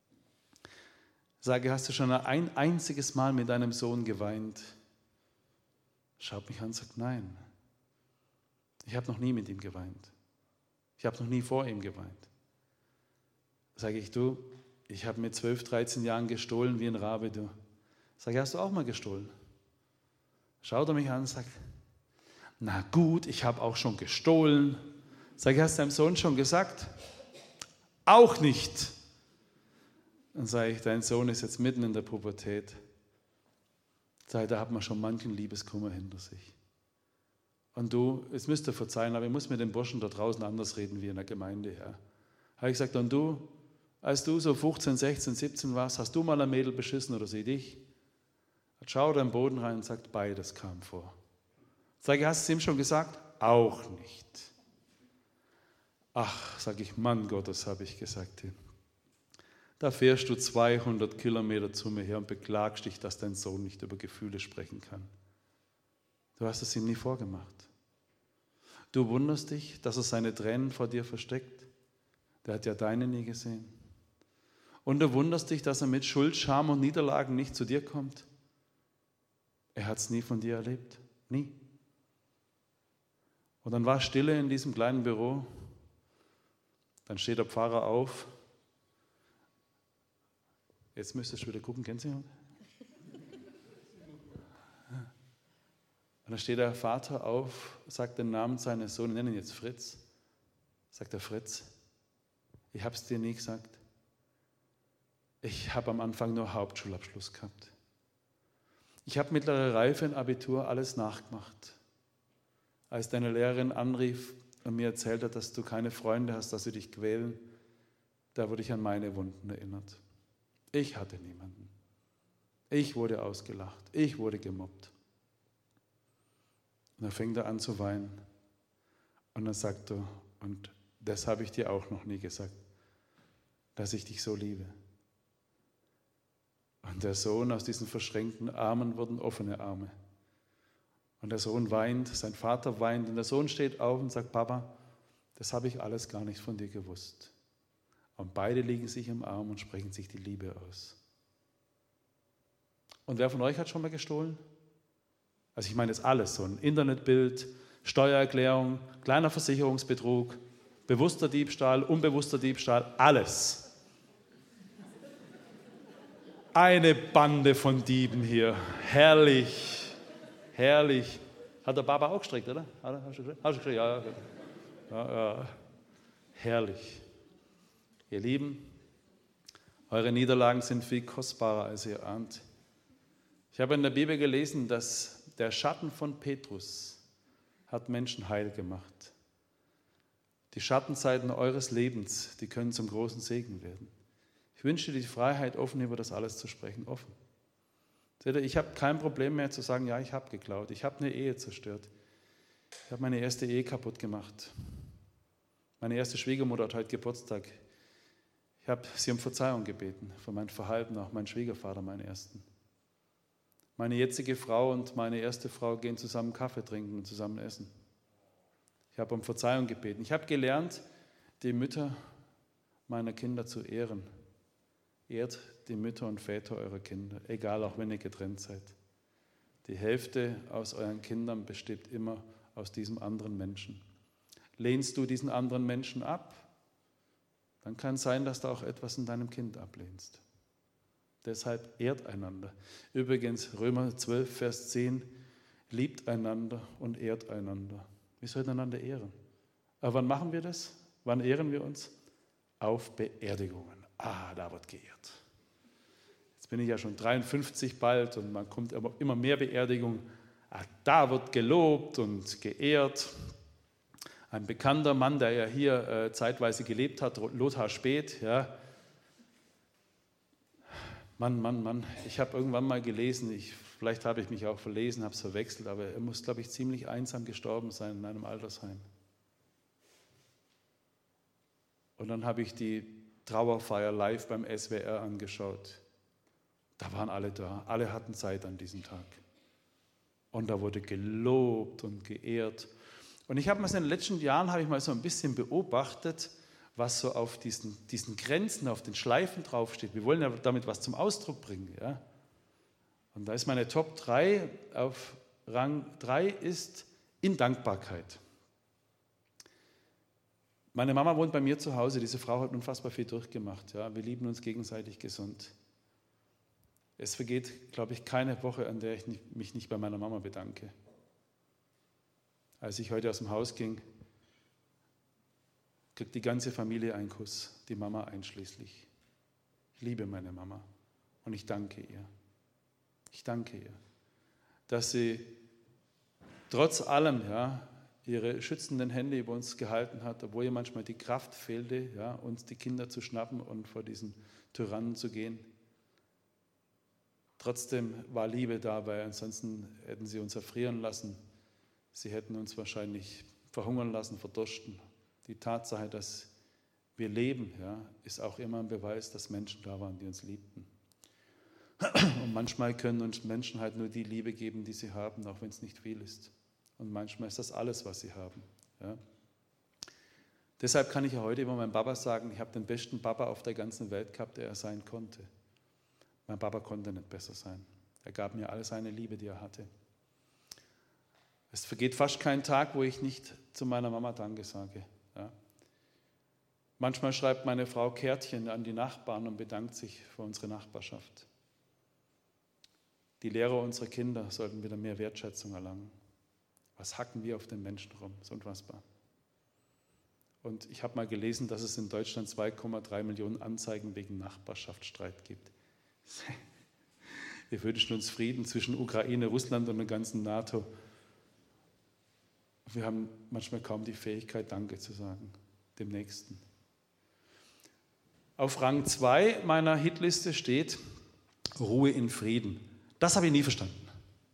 Sage, hast du schon ein einziges Mal mit deinem Sohn geweint? Schaut mich an und sagt, nein. Ich habe noch nie mit ihm geweint. Ich habe noch nie vor ihm geweint. Sage ich, du, ich habe mit 12, 13 Jahren gestohlen wie ein Rabe, du. Sage, hast du auch mal gestohlen? Schaut er mich an und sagt, na gut, ich habe auch schon gestohlen. Sage ich, hast du deinem Sohn schon gesagt? Auch nicht. Dann sage ich, dein Sohn ist jetzt mitten in der Pubertät. Sage ich, da hat man schon manchen Liebeskummer hinter sich. Und du, jetzt müsst ihr verzeihen, aber ich muss mit den Burschen da draußen anders reden wie in der Gemeinde. Ja. Habe ich gesagt, und du, als du so 15, 16, 17 warst, hast du mal ein Mädel beschissen oder sie dich? Hat schaut am Boden rein und sagt, beides kam vor. Sage ich, hast du es ihm schon gesagt? Auch nicht. Ach, sage ich, Mann Gottes, habe ich gesagt. Da fährst du 200 Kilometer zu mir her und beklagst dich, dass dein Sohn nicht über Gefühle sprechen kann. Du hast es ihm nie vorgemacht. Du wunderst dich, dass er seine Tränen vor dir versteckt. Der hat ja deine nie gesehen. Und du wunderst dich, dass er mit Schuld, Scham und Niederlagen nicht zu dir kommt. Er hat es nie von dir erlebt. Nie. Und dann war Stille in diesem kleinen Büro. Dann steht der Pfarrer auf. Jetzt müsstest du wieder gucken, kennt Sie ihn? Und dann steht der Vater auf, sagt den Namen seines Sohnes, nennen ihn jetzt Fritz. Sagt er, Fritz, ich habe es dir nie gesagt. Ich habe am Anfang nur Hauptschulabschluss gehabt. Ich habe mittlere Reife, ein Abitur, alles nachgemacht. Als deine Lehrerin anrief und mir erzählt hat, dass du keine Freunde hast, dass sie dich quälen, da wurde ich an meine Wunden erinnert. Ich hatte niemanden. Ich wurde ausgelacht. Ich wurde gemobbt. Und dann fängt er an zu weinen. Und dann sagt er, und das habe ich dir auch noch nie gesagt, dass ich dich so liebe. Und der Sohn, aus diesen verschränkten Armen wurden offene Arme. Und der Sohn weint, sein Vater weint und der Sohn steht auf und sagt, Papa, das habe ich alles gar nicht von dir gewusst. Und beide liegen sich im Arm und sprechen sich die Liebe aus. Und wer von euch hat schon mal gestohlen? Also ich meine jetzt alles, so ein Internetbild, Steuererklärung, kleiner Versicherungsbetrug, bewusster Diebstahl, unbewusster Diebstahl, alles. Eine Bande von Dieben hier. Herrlich, herrlich. Hat der Baba auch gestrickt, oder? Hast du gestrickt? Ja. Ja. Herrlich. Ihr Lieben, eure Niederlagen sind viel kostbarer, als ihr ahnt. Ich habe in der Bibel gelesen, dass der Schatten von Petrus hat Menschen heil gemacht. Die Schattenseiten eures Lebens, die können zum großen Segen werden. Ich wünsche dir die Freiheit, offen über das alles zu sprechen, offen. Seht ihr, ich habe kein Problem mehr zu sagen, ja, ich habe geklaut, ich habe eine Ehe zerstört. Ich habe meine erste Ehe kaputt gemacht. Meine erste Schwiegermutter hat heute Geburtstag. Ich habe sie um Verzeihung gebeten für mein Verhalten, auch mein Schwiegervater, meinen ersten. Meine jetzige Frau und meine erste Frau gehen zusammen Kaffee trinken und zusammen essen. Ich habe um Verzeihung gebeten. Ich habe gelernt, die Mütter meiner Kinder zu ehren. Ehrt die Mütter und Väter eurer Kinder, egal, auch wenn ihr getrennt seid. Die Hälfte aus euren Kindern besteht immer aus diesem anderen Menschen. Lehnst du diesen anderen Menschen ab, dann kann es sein, dass du auch etwas in deinem Kind ablehnst. Deshalb ehrt einander. Übrigens, Römer 12, Vers 10, liebt einander und ehrt einander. Wir sollen einander ehren. Aber wann machen wir das? Wann ehren wir uns? Auf Beerdigungen. Da wird geehrt. Jetzt bin ich ja schon 53 bald und man kommt immer mehr Beerdigungen. Da wird gelobt und geehrt. Ein bekannter Mann, der ja hier zeitweise gelebt hat, Lothar Späth, ja. Mann, ich habe irgendwann mal gelesen, vielleicht habe ich mich auch verlesen, habe es verwechselt, aber er muss, glaube ich, ziemlich einsam gestorben sein in einem Altersheim. Und dann habe ich die Trauerfeier live beim SWR angeschaut. Da waren alle da, alle hatten Zeit an diesem Tag. Und da wurde gelobt und geehrt. Und ich habe mal in den letzten Jahren so ein bisschen beobachtet, was so auf diesen Grenzen, auf den Schleifen draufsteht. Wir wollen ja damit was zum Ausdruck bringen. Ja? Und da ist meine Top 3, auf Rang 3 ist in Dankbarkeit. Meine Mama wohnt bei mir zu Hause, diese Frau hat unfassbar viel durchgemacht. Ja? Wir lieben uns gegenseitig gesund. Es vergeht, glaube ich, keine Woche, an der ich mich nicht bei meiner Mama bedanke. Als ich heute aus dem Haus ging, kriegt die ganze Familie einen Kuss, die Mama einschließlich. Ich liebe meine Mama und ich danke ihr. Ich danke ihr, dass sie trotz allem ihre schützenden Hände über uns gehalten hat, obwohl ihr manchmal die Kraft fehlte, uns die Kinder zu schnappen und vor diesen Tyrannen zu gehen. Trotzdem war Liebe da, weil ansonsten hätten sie uns erfrieren lassen. Sie hätten uns wahrscheinlich verhungern lassen, verdursten. Die Tatsache, dass wir leben, ist auch immer ein Beweis, dass Menschen da waren, die uns liebten. Und manchmal können uns Menschen halt nur die Liebe geben, die sie haben, auch wenn es nicht viel ist. Und manchmal ist das alles, was sie haben. Ja. Deshalb kann ich ja heute über meinen Papa sagen, ich habe den besten Papa auf der ganzen Welt gehabt, der er sein konnte. Mein Papa konnte nicht besser sein. Er gab mir all seine Liebe, die er hatte. Es vergeht fast kein Tag, wo ich nicht zu meiner Mama Danke sage. Ja. Manchmal schreibt meine Frau Kärtchen an die Nachbarn und bedankt sich für unsere Nachbarschaft. Die Lehrer unserer Kinder sollten wieder mehr Wertschätzung erlangen. Was hacken wir auf den Menschen rum? Das ist unfassbar. Und ich habe mal gelesen, dass es in Deutschland 2,3 Millionen Anzeigen wegen Nachbarschaftsstreit gibt. Wir wünschen uns Frieden zwischen Ukraine, Russland und der ganzen NATO. Wir haben manchmal kaum die Fähigkeit, Danke zu sagen, dem Nächsten. Auf Rang 2 meiner Hitliste steht Ruhe in Frieden. Das habe ich nie verstanden.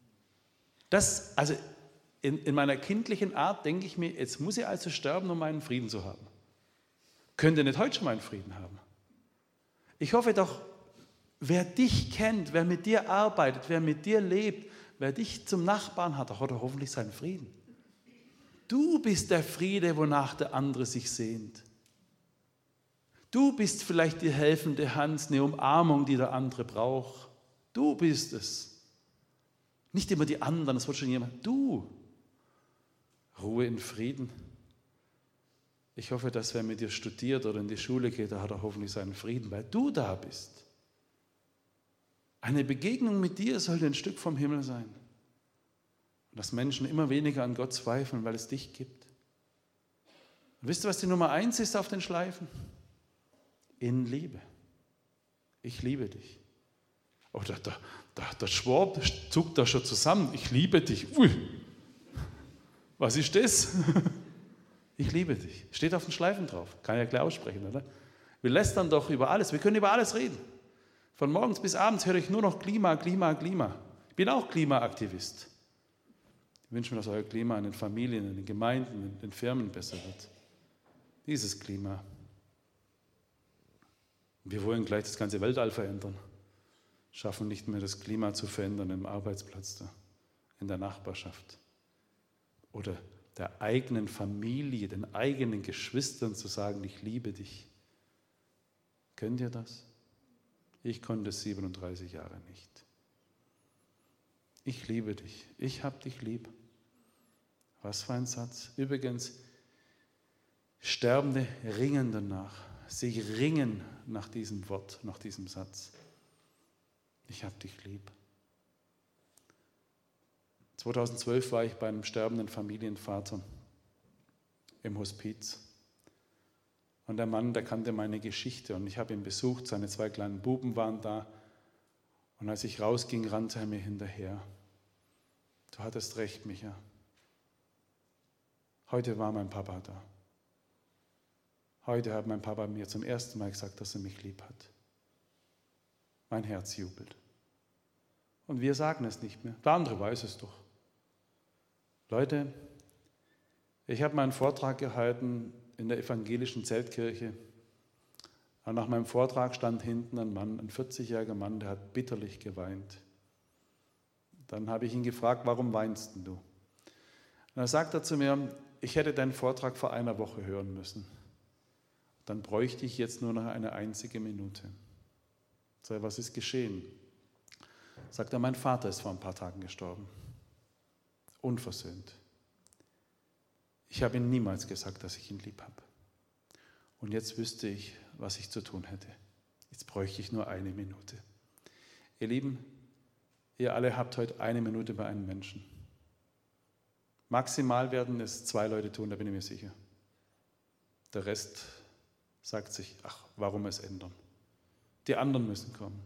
In meiner kindlichen Art denke ich mir, jetzt muss ich also sterben, um meinen Frieden zu haben. Könnt ihr nicht heute schon meinen Frieden haben? Ich hoffe doch, wer dich kennt, wer mit dir arbeitet, wer mit dir lebt, wer dich zum Nachbarn hat, hat er hoffentlich seinen Frieden. Du bist der Friede, wonach der andere sich sehnt. Du bist vielleicht die helfende Hand, eine Umarmung, die der andere braucht. Du bist es. Nicht immer die anderen, das wird schon jemand. Du. Ruhe in Frieden. Ich hoffe, dass wer mit dir studiert oder in die Schule geht, da hat er hoffentlich seinen Frieden, weil du da bist. Eine Begegnung mit dir sollte ein Stück vom Himmel sein. Und dass Menschen immer weniger an Gott zweifeln, weil es dich gibt. Und wisst ihr, was die Nummer 1 ist auf den Schleifen? In Liebe. Ich liebe dich. Oh, der Schwab zuckt da schon zusammen. Ich liebe dich. Ui. Was ist das? Ich liebe dich. Steht auf den Schleifen drauf. Kann ja gleich aussprechen, oder? Wir lästern doch über alles. Wir können über alles reden. Von morgens bis abends höre ich nur noch Klima, Klima, Klima. Ich bin auch Klimaaktivist. Ich wünsche mir, dass euer Klima in den Familien, in den Gemeinden, in den Firmen besser wird. Dieses Klima. Wir wollen gleich das ganze Weltall verändern. Schaffen nicht mehr das Klima zu verändern im Arbeitsplatz da, in der Nachbarschaft. Oder der eigenen Familie, den eigenen Geschwistern zu sagen, ich liebe dich. Könnt ihr das? Ich konnte es 37 Jahre nicht. Ich liebe dich. Ich hab dich lieb. Was für ein Satz. Übrigens, Sterbende ringen danach. Sie ringen nach diesem Wort, nach diesem Satz. Ich hab dich lieb. 2012 war ich bei einem sterbenden Familienvater im Hospiz. Und der Mann, der kannte meine Geschichte und ich habe ihn besucht, seine 2 kleinen Buben waren da. Und als ich rausging, rannte er mir hinterher. Du hattest recht, Micha. Heute war mein Papa da. Heute hat mein Papa mir zum ersten Mal gesagt, dass er mich lieb hat. Mein Herz jubelt. Und wir sagen es nicht mehr. Der andere weiß es doch. Leute, ich habe meinen Vortrag gehalten in der evangelischen Zeltkirche. Und nach meinem Vortrag stand hinten ein Mann, ein 40-jähriger Mann, der hat bitterlich geweint. Dann habe ich ihn gefragt, warum weinst denn du? Und dann sagt er zu mir, ich hätte deinen Vortrag vor einer Woche hören müssen. Dann bräuchte ich jetzt nur noch eine einzige Minute. Sag, was ist geschehen? Sagt er, mein Vater ist vor ein paar Tagen gestorben. Unversöhnt. Ich habe ihm niemals gesagt, dass ich ihn lieb habe. Und jetzt wüsste ich, was ich zu tun hätte. Jetzt bräuchte ich nur eine Minute. Ihr Lieben, ihr alle habt heute eine Minute bei einem Menschen. Maximal werden es 2 Leute tun, da bin ich mir sicher. Der Rest sagt sich, ach, warum es ändern? Die anderen müssen kommen.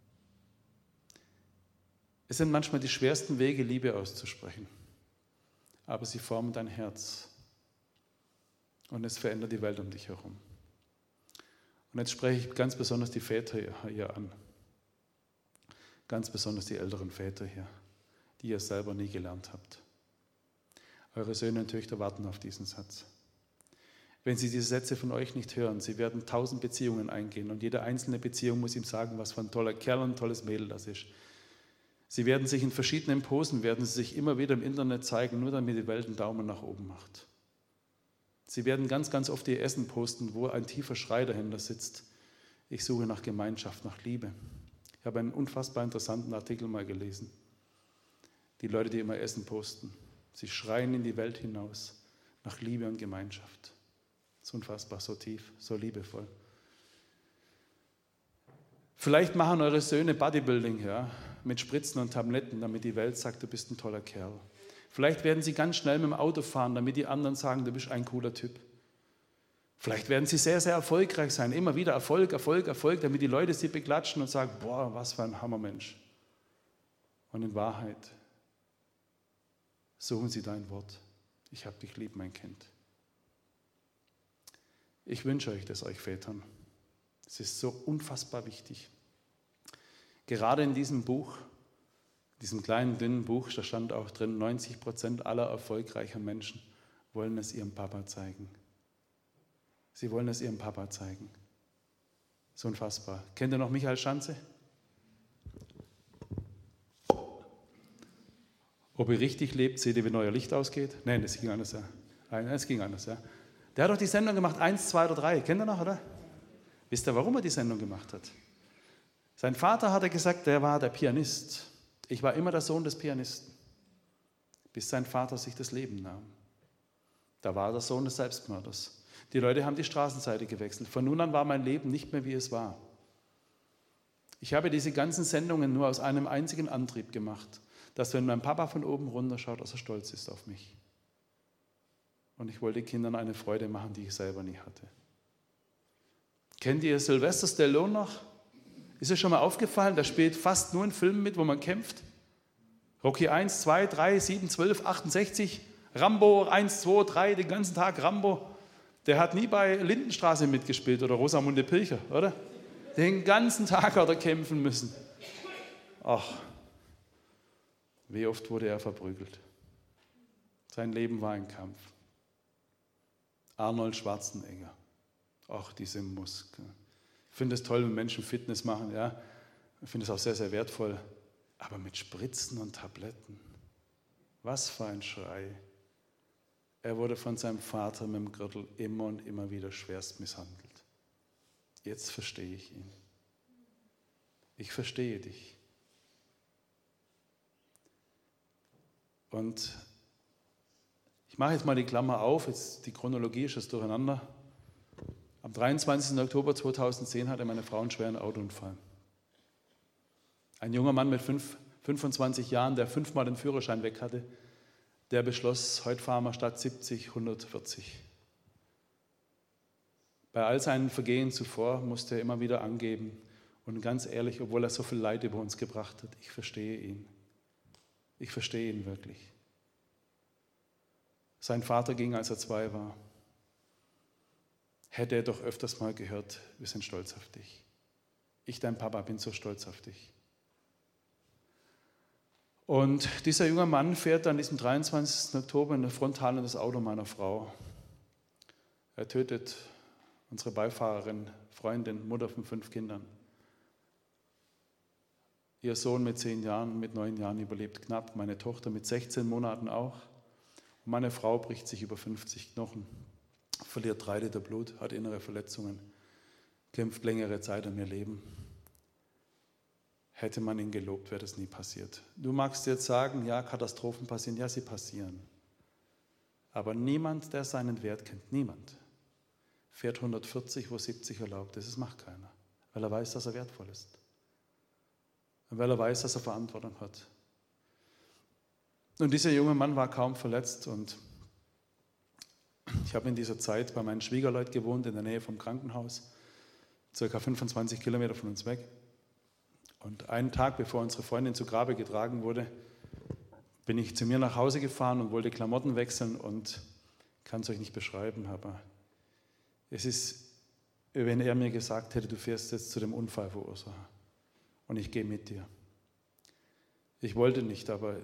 Es sind manchmal die schwersten Wege, Liebe auszusprechen. Aber sie formen dein Herz. Und es verändert die Welt um dich herum. Und jetzt spreche ich ganz besonders die Väter hier an. Ganz besonders die älteren Väter hier, die ihr selber nie gelernt habt. Eure Söhne und Töchter warten auf diesen Satz. Wenn sie diese Sätze von euch nicht hören, sie werden 1000 Beziehungen eingehen und jede einzelne Beziehung muss ihm sagen, was für ein toller Kerl und ein tolles Mädel das ist. Sie werden sich in verschiedenen Posen, werden sie sich immer wieder im Internet zeigen, nur damit die Welt einen Daumen nach oben macht. Sie werden ganz, ganz oft ihr Essen posten, wo ein tiefer Schrei dahinter sitzt. Ich suche nach Gemeinschaft, nach Liebe. Ich habe einen unfassbar interessanten Artikel mal gelesen. Die Leute, die immer Essen posten, sie schreien in die Welt hinaus nach Liebe und Gemeinschaft. Das ist unfassbar, so tief, so liebevoll. Vielleicht machen eure Söhne Bodybuilding, ja, mit Spritzen und Tabletten, damit die Welt sagt, du bist ein toller Kerl. Vielleicht werden sie ganz schnell mit dem Auto fahren, damit die anderen sagen, du bist ein cooler Typ. Vielleicht werden sie sehr, sehr erfolgreich sein, immer wieder Erfolg, Erfolg, Erfolg, damit die Leute sie beklatschen und sagen, boah, was für ein Hammermensch. Und in Wahrheit suchen sie dein Wort. Ich habe dich lieb, mein Kind. Ich wünsche euch das, euch Vätern. Es ist so unfassbar wichtig. Gerade in diesem Buch, diesem kleinen, dünnen Buch, da stand auch drin, 90% aller erfolgreicher Menschen wollen es ihrem Papa zeigen. Sie wollen es ihrem Papa zeigen. So unfassbar. Kennt ihr noch Michael Schanze? Ob ihr richtig lebt, seht ihr, wie euer Licht ausgeht? Nein, das ging anders, ja. Nein, es ging anders, ja. Der hat doch die Sendung gemacht, 1, 2 oder 3. Kennt ihr noch, oder? Wisst ihr, warum er die Sendung gemacht hat? Sein Vater hatte gesagt, der war der Pianist. Ich war immer der Sohn des Pianisten, bis sein Vater sich das Leben nahm. Da war er der Sohn des Selbstmörders. Die Leute haben die Straßenseite gewechselt. Von nun an war mein Leben nicht mehr, wie es war. Ich habe diese ganzen Sendungen nur aus einem einzigen Antrieb gemacht, dass wenn mein Papa von oben runter schaut, dass er stolz ist auf mich. Und ich wollte Kindern eine Freude machen, die ich selber nie hatte. Kennt ihr Sylvester Stallone noch? Ist euch schon mal aufgefallen, der spielt fast nur in Filmen mit, wo man kämpft? Rocky 1, 2, 3, 7, 12, 68, Rambo 1, 2, 3, den ganzen Tag Rambo. Der hat nie bei Lindenstraße mitgespielt oder Rosamunde Pilcher, oder? Den ganzen Tag hat er kämpfen müssen. Ach, wie oft wurde er verprügelt. Sein Leben war ein Kampf. Arnold Schwarzenegger. Ach, diese Muskeln. Ich finde es toll, wenn Menschen Fitness machen, ja. Ich finde es auch sehr, sehr wertvoll. Aber mit Spritzen und Tabletten. Was für ein Schrei. Er wurde von seinem Vater mit dem Gürtel immer und immer wieder schwerst misshandelt. Jetzt verstehe ich ihn. Ich verstehe dich. Und ich mache jetzt mal die Klammer auf, jetzt die Chronologie ist das durcheinander. Am 23. Oktober 2010 hatte meine Frau einen schweren Autounfall. Ein junger Mann mit 25 Jahren, der 5-mal den Führerschein weg hatte, der beschloss, heute fahren wir statt 70, 140. Bei all seinen Vergehen zuvor musste er immer wieder angeben. Und ganz ehrlich, obwohl er so viel Leid über uns gebracht hat, ich verstehe ihn. Ich verstehe ihn wirklich. Sein Vater ging, als er 2 war. Hätte er doch öfters mal gehört, wir sind stolz auf dich. Ich, dein Papa, bin so stolz auf dich. Und dieser junge Mann fährt an diesem 23. Oktober in der Fronthalle das Auto meiner Frau. Er tötet unsere Beifahrerin, Freundin, Mutter von 5 Kindern. Ihr Sohn mit 10 Jahren, mit 9 Jahren überlebt knapp, meine Tochter mit 16 Monaten auch. Und meine Frau bricht sich über 50 Knochen, verliert 3 Liter Blut, hat innere Verletzungen, kämpft längere Zeit um ihr Leben. Hätte man ihn gelobt, wäre das nie passiert. Du magst jetzt sagen, ja, Katastrophen passieren, ja, sie passieren. Aber niemand, der seinen Wert kennt, niemand, fährt 140, wo 70 erlaubt ist. Das macht keiner, weil er weiß, dass er wertvoll ist. Und weil er weiß, dass er Verantwortung hat. Und dieser junge Mann war kaum verletzt und ich habe in dieser Zeit bei meinen Schwiegerleuten gewohnt, in der Nähe vom Krankenhaus, ca. 25 Kilometer von uns weg. Und einen Tag, bevor unsere Freundin zu Grabe getragen wurde, bin ich zu mir nach Hause gefahren und wollte Klamotten wechseln und kann es euch nicht beschreiben, aber es ist, wenn er mir gesagt hätte, du fährst jetzt zu dem Unfallverursacher und ich gehe mit dir. Ich wollte nicht, aber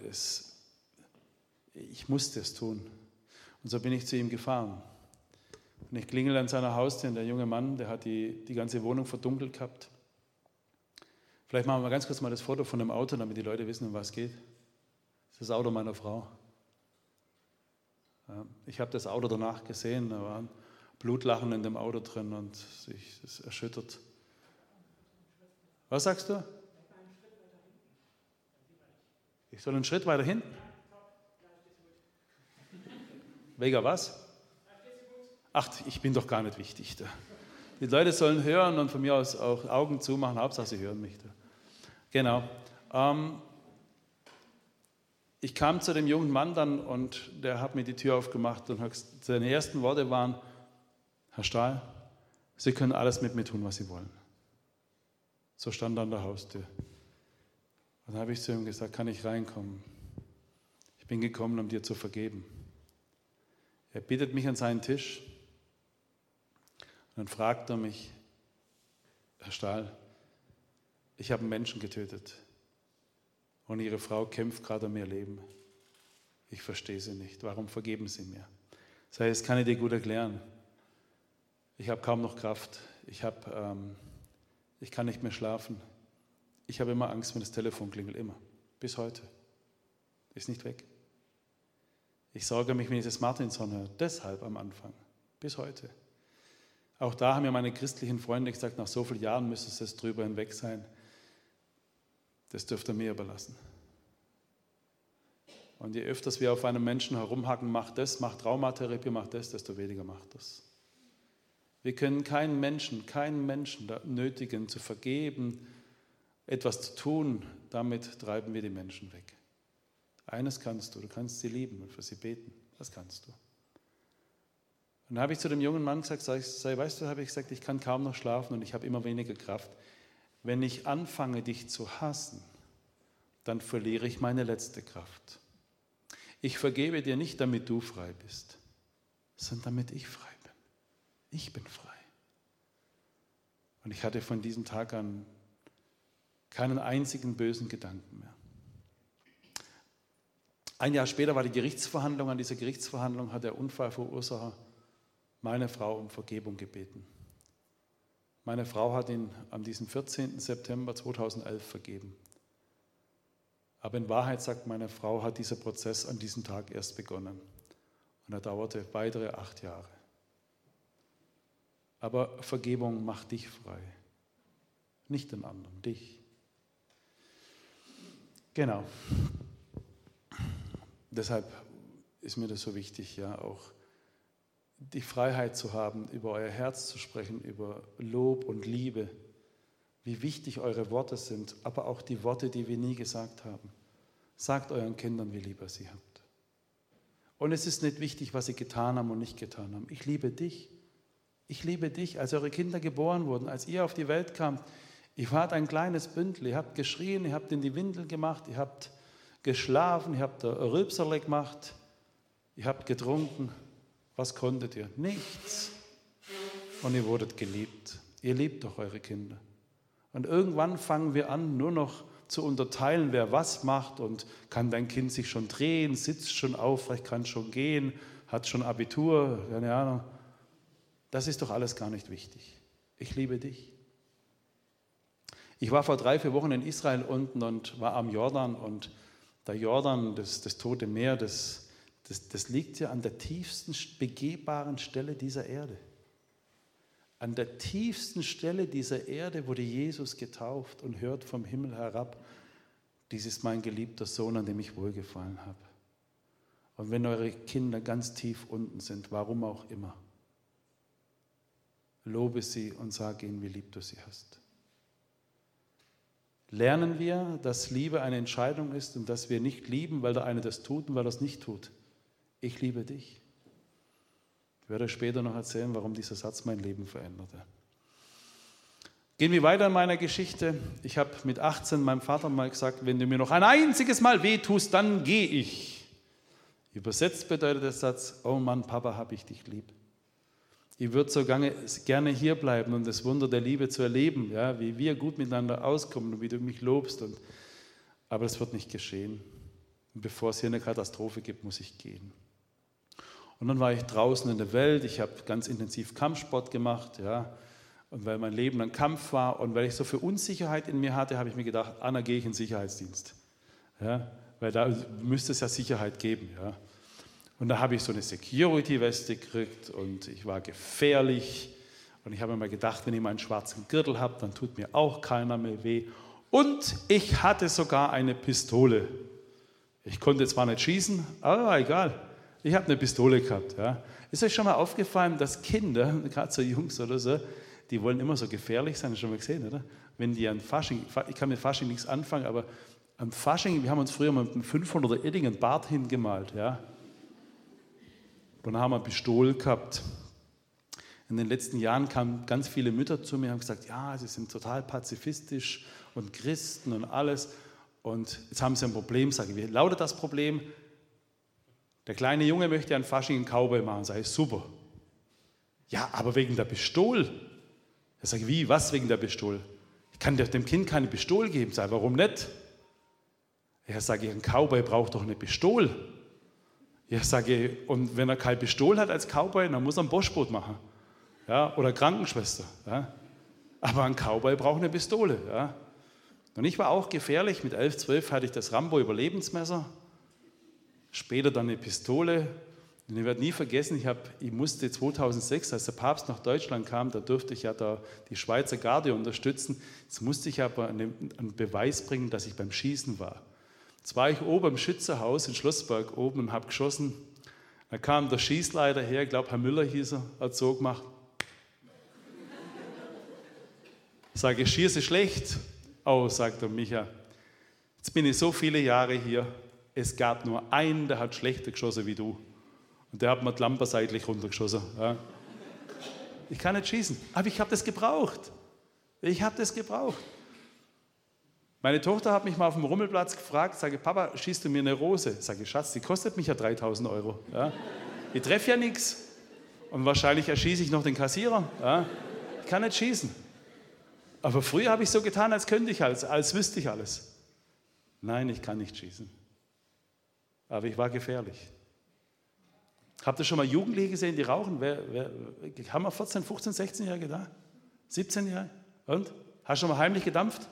ich musste es tun. Und so bin ich zu ihm gefahren. Und ich klingel an seiner Haustür und der junge Mann, der hat die ganze Wohnung verdunkelt gehabt. Vielleicht machen wir ganz kurz mal das Foto von dem Auto, damit die Leute wissen, um was es geht. Das ist das Auto meiner Frau. Ja, ich habe das Auto danach gesehen, da waren Blutlachen in dem Auto drin und sich das erschüttert. Was sagst du? Ich soll einen Schritt weiter hinten? Wegen was? Ach, ich bin doch gar nicht wichtig. Die Leute sollen hören und von mir aus auch Augen zumachen, Hauptsache sie hören mich. Genau. Ich kam zu dem jungen Mann dann und der hat mir die Tür aufgemacht und seine ersten Worte waren, Herr Stahl, Sie können alles mit mir tun, was Sie wollen. So stand er an der Haustür. Und dann habe ich zu ihm gesagt, kann ich reinkommen? Ich bin gekommen, um dir zu vergeben. Er bittet mich an seinen Tisch und dann fragt er mich, Herr Stahl, ich habe einen Menschen getötet und Ihre Frau kämpft gerade um ihr Leben. Ich verstehe Sie nicht. Warum vergeben Sie mir? Sag ich, das kann ich dir gut erklären. Ich habe kaum noch Kraft. Ich kann nicht mehr schlafen. Ich habe immer Angst, wenn das Telefon klingelt, immer. Bis heute. Ist nicht weg. Ich sorge mich, wenn ich das Martinshorn höre. Deshalb am Anfang. Bis heute. Auch da haben mir meine christlichen Freunde gesagt, nach so vielen Jahren müsste es das drüber hinweg sein. Das dürft ihr mir überlassen. Und je öfters wir auf einem Menschen herumhacken, macht das, macht Traumatherapie, macht das, desto weniger macht das. Wir können keinen Menschen nötigen, zu vergeben, etwas zu tun, damit treiben wir die Menschen weg. Eines kannst du kannst sie lieben und für sie beten. Das kannst du. Und dann habe ich zu dem jungen Mann gesagt, weißt du, habe ich gesagt, ich kann kaum noch schlafen und ich habe immer weniger Kraft. Wenn ich anfange, dich zu hassen, dann verliere ich meine letzte Kraft. Ich vergebe dir nicht, damit du frei bist, sondern damit ich frei bin. Ich bin frei. Und ich hatte von diesem Tag an keinen einzigen bösen Gedanken mehr. Ein Jahr später war die Gerichtsverhandlung. An dieser Gerichtsverhandlung hat der Unfallverursacher meine Frau um Vergebung gebeten. Meine Frau hat ihn an diesem 14. September 2011 vergeben. Aber in Wahrheit, sagt meine Frau, hat dieser Prozess an diesem Tag erst begonnen. Und er dauerte weitere 8 Jahre. Aber Vergebung macht dich frei. Nicht den anderen, dich. Genau. Deshalb ist mir das so wichtig, ja, auch die Freiheit zu haben, über euer Herz zu sprechen, über Lob und Liebe, wie wichtig eure Worte sind, aber auch die Worte, die wir nie gesagt haben. Sagt euren Kindern, wie lieb ihr sie habt. Und es ist nicht wichtig, was sie getan haben und nicht getan haben. Ich liebe dich. Ich liebe dich, als eure Kinder geboren wurden, als ihr auf die Welt kamt. Ihr wart ein kleines Bündel, ihr habt geschrien, ihr habt in die Windel gemacht, ihr habt geschlafen, ihr habt Rülpserle gemacht, ihr habt getrunken. Was konntet ihr? Nichts. Und ihr wurdet geliebt. Ihr liebt doch eure Kinder. Und irgendwann fangen wir an, nur noch zu unterteilen, wer was macht und kann dein Kind sich schon drehen, sitzt schon aufrecht, kann schon gehen, hat schon Abitur, keine Ahnung. Das ist doch alles gar nicht wichtig. Ich liebe dich. Ich war vor 3-4 Wochen in Israel unten und war am Jordan und der Jordan, das Tote Meer, das liegt ja an der tiefsten begehbaren Stelle dieser Erde. An der tiefsten Stelle dieser Erde wurde Jesus getauft und hört vom Himmel herab, dies ist mein geliebter Sohn, an dem ich wohlgefallen habe. Und wenn eure Kinder ganz tief unten sind, warum auch immer, lobe sie und sage ihnen, wie lieb du sie hast. Lernen wir, dass Liebe eine Entscheidung ist und dass wir nicht lieben, weil der eine das tut und weil er es nicht tut. Ich liebe dich. Ich werde euch später noch erzählen, warum dieser Satz mein Leben veränderte. Gehen wir weiter in meiner Geschichte. Ich habe mit 18 meinem Vater mal gesagt, wenn du mir noch ein einziges Mal wehtust, dann gehe ich. Übersetzt bedeutet der Satz, oh Mann, Papa, hab ich dich lieb. Ich würde so gerne hier bleiben und das Wunder der Liebe zu erleben, ja, wie wir gut miteinander auskommen und wie du mich lobst. Aber das wird nicht geschehen. Und bevor es hier eine Katastrophe gibt, muss ich gehen. Und dann war ich draußen in der Welt, ich habe ganz intensiv Kampfsport gemacht, ja, und weil mein Leben ein Kampf war und weil ich so viel Unsicherheit in mir hatte, habe ich mir gedacht, Anna, gehe ich in den Sicherheitsdienst, ja, weil da müsste es ja Sicherheit geben, ja. Und da habe ich so eine Security-Weste gekriegt und ich war gefährlich und ich habe mir mal gedacht, wenn ich meinen schwarzen Gürtel habe, dann tut mir auch keiner mehr weh. Und ich hatte sogar eine Pistole. Ich konnte zwar nicht schießen, aber egal. Ich habe eine Pistole gehabt. Ja. Ist euch schon mal aufgefallen, dass Kinder, gerade so Jungs oder so, die wollen immer so gefährlich sein, das schon mal gesehen, oder? Wenn die an Fasching, ich kann mit Fasching nichts anfangen, aber am Fasching, wir haben uns früher mal mit einem 500er Eddingen Bart hingemalt. Ja. Und dann haben wir eine Pistole gehabt. In den letzten Jahren kamen ganz viele Mütter zu mir und haben gesagt, ja, sie sind total pazifistisch und Christen und alles. Und jetzt haben sie ein Problem, sage ich, wie lautet das Problem? Der kleine Junge möchte an Fasching einen Cowboy machen, sage ich, super. Ja, aber wegen der Pistole. Ich sage, wie, was wegen der Pistole? Ich kann dem Kind keine Pistole geben, sage, warum nicht? Ja, sage ich, ein Cowboy braucht doch eine Pistole. Ja, sage ich, und wenn er keine Pistole hat als Cowboy, dann muss er ein Boschboot machen. Ja, oder Krankenschwester. Ja. Aber ein Cowboy braucht eine Pistole. Ja. Und ich war auch gefährlich. Mit 11, 12 hatte ich das Rambo-Überlebensmesser. Später dann eine Pistole. Und ich werde nie vergessen, ich musste 2006, als der Papst nach Deutschland kam, da durfte ich ja da die Schweizer Garde unterstützen. Jetzt musste ich aber einen Beweis bringen, dass ich beim Schießen war. Jetzt war ich oben im Schützehaus in Schlossberg oben und habe geschossen. Da kam der Schießleiter her, ich glaube Herr Müller hieß er, hat so gemacht. Sage ich, schieße schlecht. Oh, sagt der Micha, jetzt bin ich so viele Jahre hier, es gab nur einen, der hat schlechter geschossen wie du. Und der hat mir die Lampe seitlich runtergeschossen. Ja. Ich kann nicht schießen, aber ich habe das gebraucht. Ich habe das gebraucht. Meine Tochter hat mich mal auf dem Rummelplatz gefragt, sage, Papa, schießt du mir eine Rose? Sage, Schatz, die kostet mich ja 3.000 Euro. Ja. Ich treffe ja nichts. Und wahrscheinlich erschieße ich noch den Kassierer. Ja. Ich kann nicht schießen. Aber früher habe ich so getan, als könnte ich alles, als wüsste ich alles. Nein, ich kann nicht schießen. Aber ich war gefährlich. Habt ihr schon mal Jugendliche gesehen, die rauchen? Haben wir 14, 15, 16-Jährige da? 17-Jährige? Und? Hast du schon mal heimlich gedampft?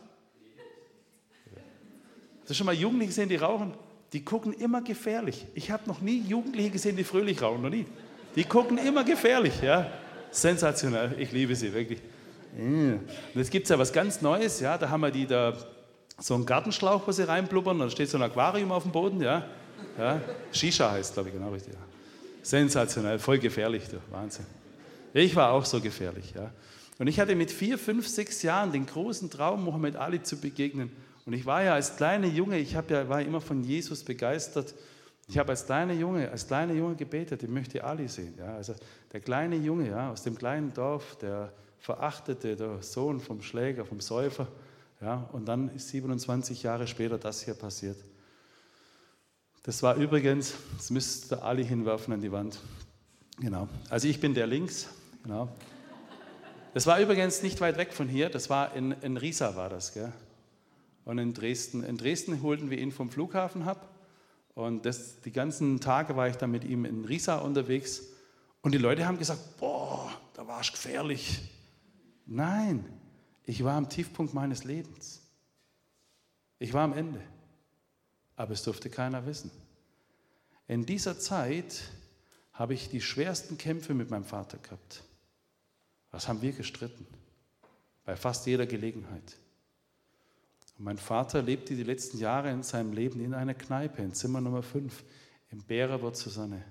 Hast du schon mal Jugendliche gesehen, die rauchen? Die gucken immer gefährlich. Ich habe noch nie Jugendliche gesehen, die fröhlich rauchen, noch nie. Die gucken immer gefährlich, ja. Sensationell, ich liebe sie, wirklich. Und jetzt gibt es ja was ganz Neues, ja. Da haben wir da so einen Gartenschlauch, wo sie reinblubbern, dann steht so ein Aquarium auf dem Boden, ja. Ja. Shisha heißt, glaube ich, genau richtig. Ja. Sensationell, voll gefährlich, du. Wahnsinn. Ich war auch so gefährlich, ja. Und ich hatte mit 4, 5, 6 Jahren den großen Traum, Muhammad Ali zu begegnen. Und ich war ja als kleiner Junge, war immer von Jesus begeistert. Ich habe als kleiner Junge gebetet, ich möchte Ali sehen. Ja. Also der kleine Junge, ja, aus dem kleinen Dorf, der verachtete, der Sohn vom Schläger, vom Säufer. Ja. Und dann ist 27 Jahre später das hier passiert. Das war übrigens, das müsste Ali hinwerfen an die Wand. Genau. Also ich bin der links. Genau. Das war übrigens nicht weit weg von hier. Das war in Riesa war das, gell? Und in Dresden. In Dresden holten wir ihn vom Flughafen ab. Und die ganzen Tage war ich dann mit ihm in Riesa unterwegs. Und die Leute haben gesagt, boah, da war es gefährlich. Nein, ich war am Tiefpunkt meines Lebens. Ich war am Ende. Aber es durfte keiner wissen. In dieser Zeit habe ich die schwersten Kämpfe mit meinem Vater gehabt. Was haben wir gestritten? Bei fast jeder Gelegenheit. Und mein Vater lebte die letzten Jahre in seinem Leben in einer Kneipe, in Zimmer Nummer 5, im Bererwort Susanne.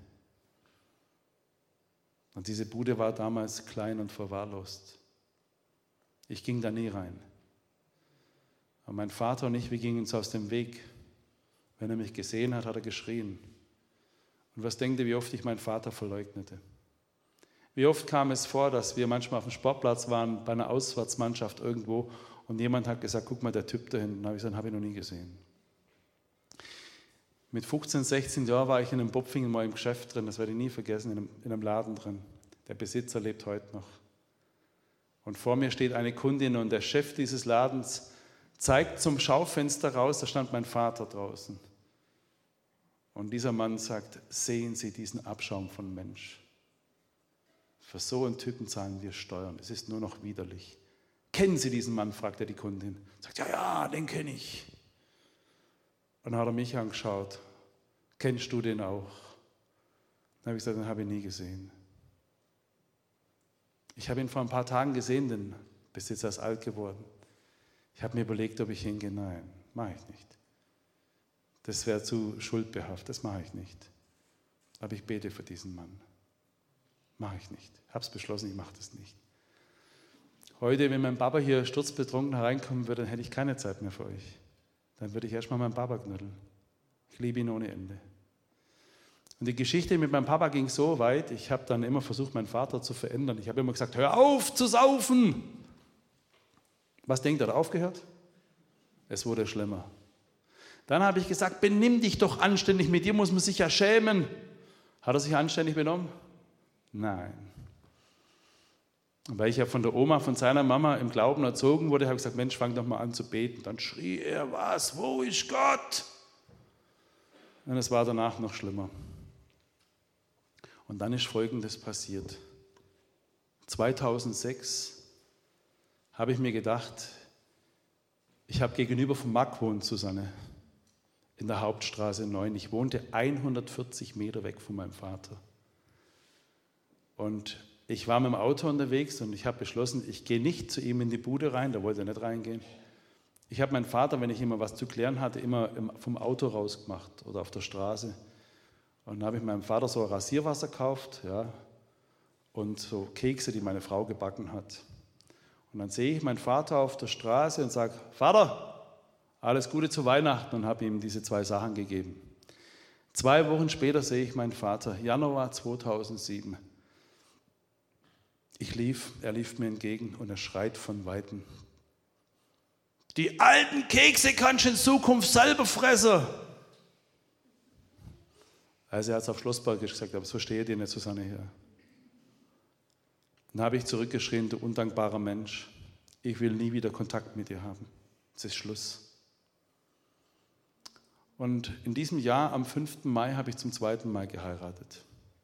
Und diese Bude war damals klein und verwahrlost. Ich ging da nie rein. Und mein Vater und ich, wir gingen uns aus dem Weg. Wenn er mich gesehen hat, hat er geschrien. Und was denkt ihr, wie oft ich meinen Vater verleugnete? Wie oft kam es vor, dass wir manchmal auf dem Sportplatz waren, bei einer Auswärtsmannschaft irgendwo, und jemand hat gesagt, guck mal, der Typ da hinten. Da habe ich gesagt, habe ich noch nie gesehen. Mit 15, 16 Jahren war ich in einem Bopfingen mal im Geschäft drin, das werde ich nie vergessen, in einem Laden drin. Der Besitzer lebt heute noch. Und vor mir steht eine Kundin und der Chef dieses Ladens zeigt zum Schaufenster raus, da stand mein Vater draußen. Und dieser Mann sagt, sehen Sie diesen Abschaum von Mensch. Für so einen Typen zahlen wir Steuern, es ist nur noch widerlich. Kennen Sie diesen Mann, fragt er die Kundin. Sagt, ja, den kenne ich. Und dann hat er mich angeschaut, kennst du den auch? Dann habe ich gesagt, den habe ich nie gesehen. Ich habe ihn vor ein paar Tagen gesehen, den Besitzer ist alt geworden. Ich habe mir überlegt, ob ich hingehe. Nein, mache ich nicht. Das wäre zu schuldbehaftet, das mache ich nicht. Aber ich bete für diesen Mann. Mache ich nicht. Ich habe es beschlossen, ich mache das nicht. Heute, wenn mein Papa hier sturzbetrunken hereinkommen würde, dann hätte ich keine Zeit mehr für euch. Dann würde ich erstmal meinen Papa knuddeln. Ich liebe ihn ohne Ende. Und die Geschichte mit meinem Papa ging so weit, ich habe dann immer versucht, meinen Vater zu verändern. Ich habe immer gesagt, hör auf zu saufen. Was denkt er, hat er aufgehört? Es wurde schlimmer. Dann habe ich gesagt, benimm dich doch anständig, mit dir muss man sich ja schämen. Hat er sich anständig benommen? Nein. Und weil ich ja von der Oma, von seiner Mama im Glauben erzogen wurde, habe ich gesagt, Mensch, fang doch mal an zu beten. Dann schrie er, was, wo ist Gott? Und es war danach noch schlimmer. Und dann ist Folgendes passiert. 2006 habe ich mir gedacht, ich habe gegenüber vom Mack gewohnt, Susanne, in der Hauptstraße 9. Ich wohnte 140 Meter weg von meinem Vater. Und ich war mit dem Auto unterwegs und ich habe beschlossen, ich gehe nicht zu ihm in die Bude rein, da wollte er nicht reingehen. Ich habe meinen Vater, wenn ich immer was zu klären hatte, immer vom Auto rausgemacht oder auf der Straße. Und dann habe ich meinem Vater so Rasierwasser gekauft, ja, und so Kekse, die meine Frau gebacken hat. Und dann sehe ich meinen Vater auf der Straße und sage, Vater, alles Gute zu Weihnachten, und habe ihm diese 2 Sachen gegeben. 2 Wochen später sehe ich meinen Vater, Januar 2007. Er lief mir entgegen und er schreit von Weitem: Die alten Kekse kannst du in Zukunft selber fressen. Also er hat es auf Schlossbergisch gesagt, aber so stehe dir nicht, Susanne, hier. Dann habe ich zurückgeschrien, du undankbarer Mensch, ich will nie wieder Kontakt mit dir haben. Es ist Schluss. Und in diesem Jahr, am 5. Mai, habe ich zum 2. Mal geheiratet.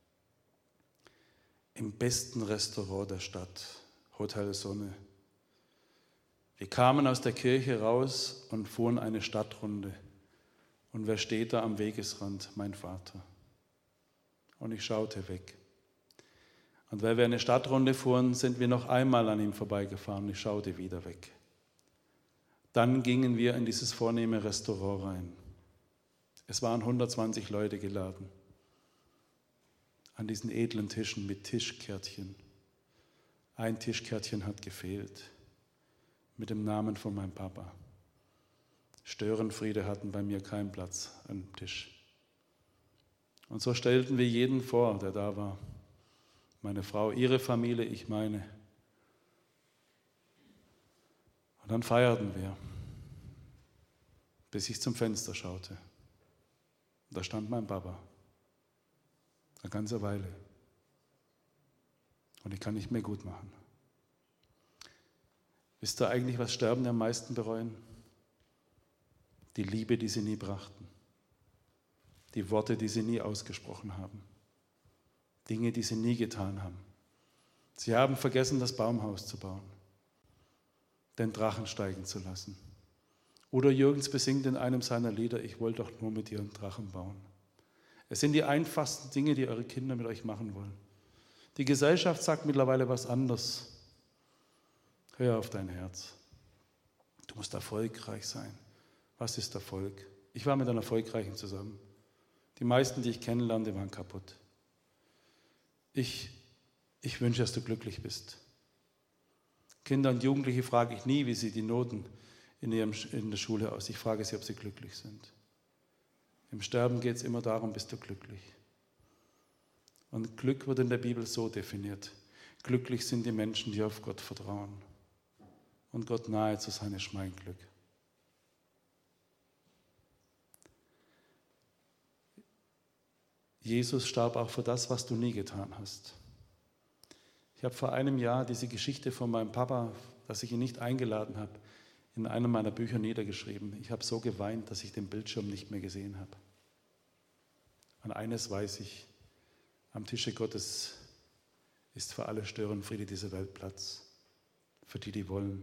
Im besten Restaurant der Stadt, Hotel Sonne. Wir kamen aus der Kirche raus und fuhren eine Stadtrunde. Und wer steht da am Wegesrand? Mein Vater. Und ich schaute weg. Und weil wir eine Stadtrunde fuhren, sind wir noch einmal an ihm vorbeigefahren und ich schaute wieder weg. Dann gingen wir in dieses vornehme Restaurant rein. Es waren 120 Leute geladen. An diesen edlen Tischen mit Tischkärtchen. Ein Tischkärtchen hat gefehlt. Mit dem Namen von meinem Papa. Störenfriede hatten bei mir keinen Platz am Tisch. Und so stellten wir jeden vor, der da war. Meine Frau, ihre Familie, ich meine. Und dann feierten wir, bis ich zum Fenster schaute. Und da stand mein Papa. Eine ganze Weile. Und ich kann nicht mehr gut machen. Wisst ihr eigentlich, was Sterbende am meisten bereuen? Die Liebe, die sie nie brachten. Die Worte, die sie nie ausgesprochen haben. Dinge, die sie nie getan haben. Sie haben vergessen, das Baumhaus zu bauen. Den Drachen steigen zu lassen. Oder Jürgens besingt in einem seiner Lieder, ich wollte doch nur mit dir einen Drachen bauen. Es sind die einfachsten Dinge, die eure Kinder mit euch machen wollen. Die Gesellschaft sagt mittlerweile was anderes. Hör auf dein Herz. Du musst erfolgreich sein. Was ist Erfolg? Ich war mit einer Erfolgreichen zusammen. Die meisten, die ich kennenlernte, waren kaputt. Ich wünsche, dass du glücklich bist. Kinder und Jugendliche frage ich nie, wie sie die Noten in der Schule aus. Ich frage sie, ob sie glücklich sind. Im Sterben geht es immer darum, bist du glücklich? Und Glück wird in der Bibel so definiert. Glücklich sind die Menschen, die auf Gott vertrauen. Und Gott nahe zu sein, ist mein Glück. Jesus starb auch für das, was du nie getan hast. Ich habe vor einem Jahr diese Geschichte von meinem Papa, dass ich ihn nicht eingeladen habe, in einem meiner Bücher niedergeschrieben. Ich habe so geweint, dass ich den Bildschirm nicht mehr gesehen habe. Und eines weiß ich, am Tische Gottes ist für alle Störenfriede dieser Welt Platz, für die, die wollen.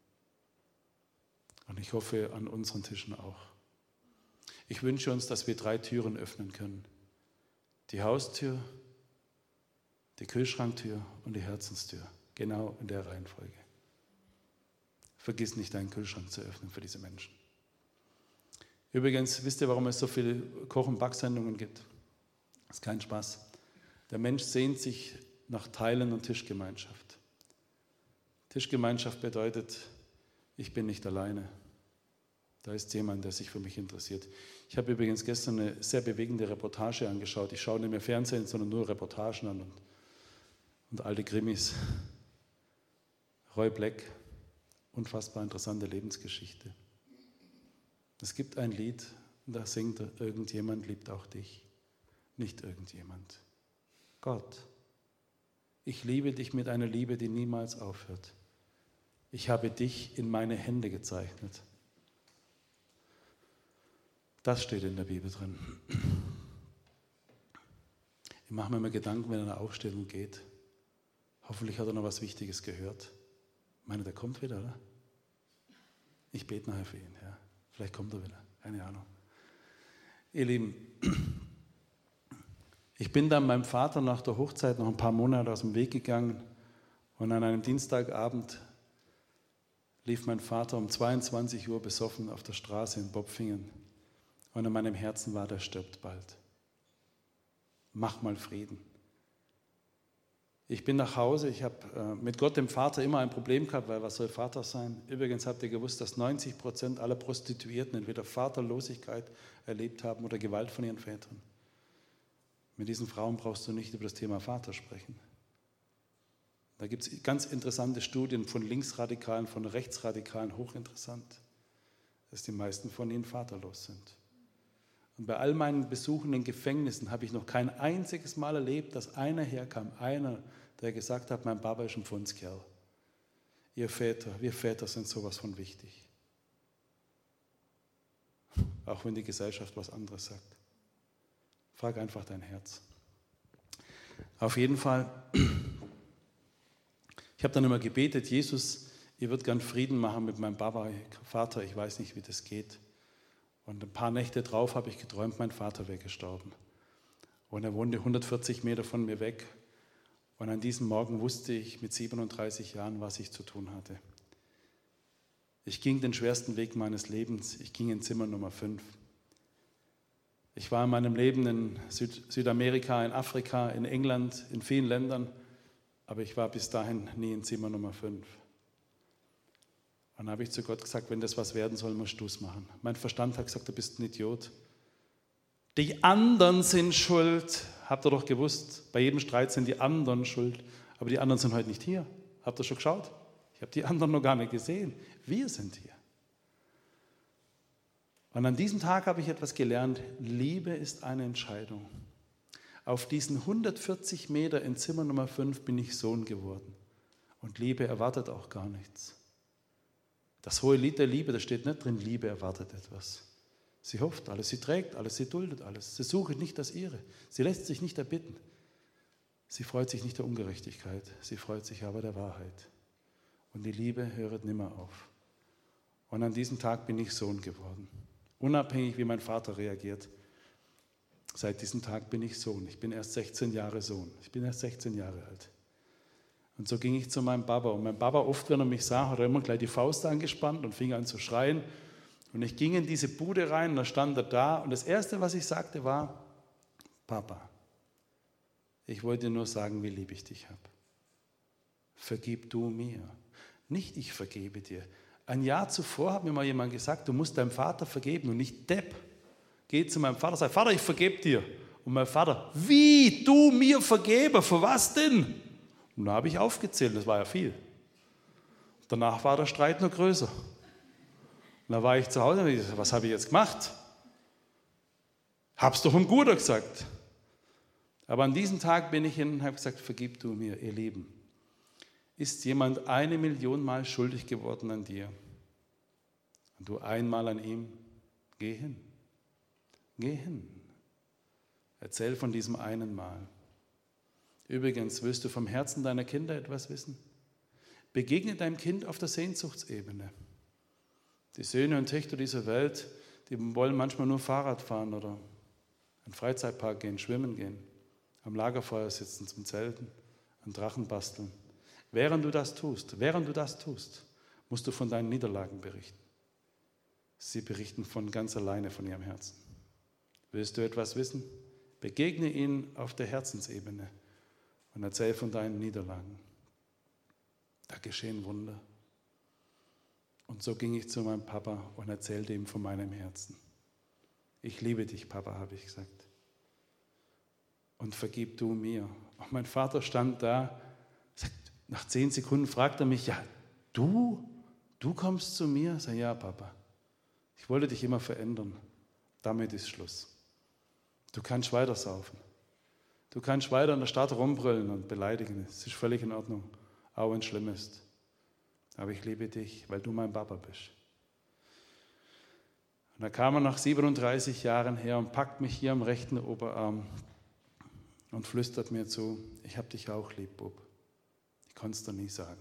Und ich hoffe, an unseren Tischen auch. Ich wünsche uns, dass wir 3 Türen öffnen können. Die Haustür, die Kühlschranktür und die Herzenstür. Genau in der Reihenfolge. Vergiss nicht, deinen Kühlschrank zu öffnen für diese Menschen. Übrigens, wisst ihr, warum es so viele Koch- und Backsendungen gibt? Das ist kein Spaß. Der Mensch sehnt sich nach Teilen und Tischgemeinschaft. Tischgemeinschaft bedeutet, ich bin nicht alleine. Da ist jemand, der sich für mich interessiert. Ich habe übrigens gestern eine sehr bewegende Reportage angeschaut. Ich schaue nicht mehr Fernsehen, sondern nur Reportagen an und alte Krimis. Roy Black, unfassbar interessante Lebensgeschichte. Es gibt ein Lied, da singt er, irgendjemand liebt auch dich, nicht irgendjemand. Gott, ich liebe dich mit einer Liebe, die niemals aufhört. Ich habe dich in meine Hände gezeichnet. Das steht in der Bibel drin. Ich mache mir immer Gedanken, wenn er aufsteht und geht. Hoffentlich hat er noch was Wichtiges gehört. Ich meine, der kommt wieder, oder? Ich bete nachher für ihn. Ja. Vielleicht kommt er wieder. Keine Ahnung. Ihr Lieben, ich bin dann meinem Vater nach der Hochzeit noch ein paar Monate aus dem Weg gegangen und an einem Dienstagabend lief mein Vater um 22 Uhr besoffen auf der Straße in Bopfingen. Und in meinem Herzen war, der stirbt bald. Mach mal Frieden. Ich bin nach Hause, ich habe mit Gott, dem Vater, immer ein Problem gehabt, weil was soll Vater sein? Übrigens habt ihr gewusst, dass 90% aller Prostituierten entweder Vaterlosigkeit erlebt haben oder Gewalt von ihren Vätern. Mit diesen Frauen brauchst du nicht über das Thema Vater sprechen. Da gibt es ganz interessante Studien von Linksradikalen, von Rechtsradikalen, hochinteressant, dass die meisten von ihnen vaterlos sind. Und bei all meinen Besuchen in Gefängnissen habe ich noch kein einziges Mal erlebt, dass einer herkam, einer, der gesagt hat, mein Papa ist ein Pfundskerl. Wir Väter sind sowas von wichtig. Auch wenn die Gesellschaft was anderes sagt. Frag einfach dein Herz. Auf jeden Fall, ich habe dann immer gebetet, Jesus, ich würde gern Frieden machen mit meinem Vater, ich weiß nicht, wie das geht. Und ein paar Nächte drauf habe ich geträumt, mein Vater wäre gestorben. Und er wohnte 140 Meter von mir weg. Und an diesem Morgen wusste ich mit 37 Jahren, was ich zu tun hatte. Ich ging den schwersten Weg meines Lebens. Ich ging in Zimmer Nummer 5. Ich war in meinem Leben in Südamerika, in Afrika, in England, in vielen Ländern. Aber ich war bis dahin nie in Zimmer Nummer 5. Und dann habe ich zu Gott gesagt, wenn das was werden soll, musst du es machen. Mein Verstand hat gesagt, du bist ein Idiot. Die anderen sind schuld. Habt ihr doch gewusst, bei jedem Streit sind die anderen schuld. Aber die anderen sind heute nicht hier. Habt ihr schon geschaut? Ich habe die anderen noch gar nicht gesehen. Wir sind hier. Und an diesem Tag habe ich etwas gelernt. Liebe ist eine Entscheidung. Auf diesen 140 Meter in Zimmer Nummer 5 bin ich Sohn geworden. Und Liebe erwartet auch gar nichts. Das hohe Lied der Liebe, da steht nicht drin, Liebe erwartet etwas. Sie hofft alles, sie trägt alles, sie duldet alles. Sie sucht nicht das Ihre. Sie lässt sich nicht erbitten. Sie freut sich nicht der Ungerechtigkeit, sie freut sich aber der Wahrheit. Und die Liebe hört nimmer auf. Und an diesem Tag bin ich Sohn geworden. Unabhängig, wie mein Vater reagiert. Seit diesem Tag bin ich Sohn. Ich bin erst 16 Jahre Sohn. Ich bin erst 16 Jahre alt. Und so ging ich zu meinem Papa. Und mein Papa, oft, wenn er mich sah, hat er immer gleich die Faust angespannt und fing an zu schreien. Und ich ging in diese Bude rein und da stand er da. Und das Erste, was ich sagte, war, Papa, ich wollte dir nur sagen, wie lieb ich dich habe. Vergib du mir. Nicht ich vergebe dir. Ein Jahr zuvor hat mir mal jemand gesagt, du musst deinem Vater vergeben und nicht Depp. Geh zu meinem Vater und sag, Vater, ich vergebe dir. Und mein Vater, wie, du mir vergeben? Für was denn? Und da habe ich aufgezählt, das war ja viel. Danach war der Streit noch größer. Und da war ich zu Hause und ich dachte, was habe ich jetzt gemacht? Hab's doch ein Guter gesagt. Aber an diesem Tag bin ich hin und habe gesagt, vergib du mir, ihr Lieben. Ist jemand 1 Million Mal schuldig geworden an dir und du einmal an ihm, geh hin. Geh hin. Erzähl von diesem einen Mal. Übrigens, willst du vom Herzen deiner Kinder etwas wissen? Begegne deinem Kind auf der Sehnsuchtsebene. Die Söhne und Töchter dieser Welt, die wollen manchmal nur Fahrrad fahren oder in den Freizeitpark gehen, schwimmen gehen, am Lagerfeuer sitzen zum Zelten, an Drachen basteln. Während du das tust, musst du von deinen Niederlagen berichten. Sie berichten von ganz alleine von ihrem Herzen. Willst du etwas wissen? Begegne ihnen auf der Herzensebene und erzähl von deinen Niederlagen. Da geschehen Wunder. Und so ging ich zu meinem Papa und erzählte ihm von meinem Herzen. Ich liebe dich, Papa, habe ich gesagt. Und vergib du mir. Und mein Vater stand da, sagt, nach 10 Sekunden fragt er mich, ja, du kommst zu mir? Ich sage, ja, Papa, ich wollte dich immer verändern. Damit ist Schluss. Du kannst weiter saufen. Du kannst weiter in der Stadt rumbrüllen und beleidigen. Es ist völlig in Ordnung, auch wenn es schlimm ist. Aber ich liebe dich, weil du mein Papa bist. Und da kam er nach 37 Jahren her und packt mich hier am rechten Oberarm und flüstert mir zu, ich hab dich auch lieb, Bub. Ich konnte es dir nie sagen.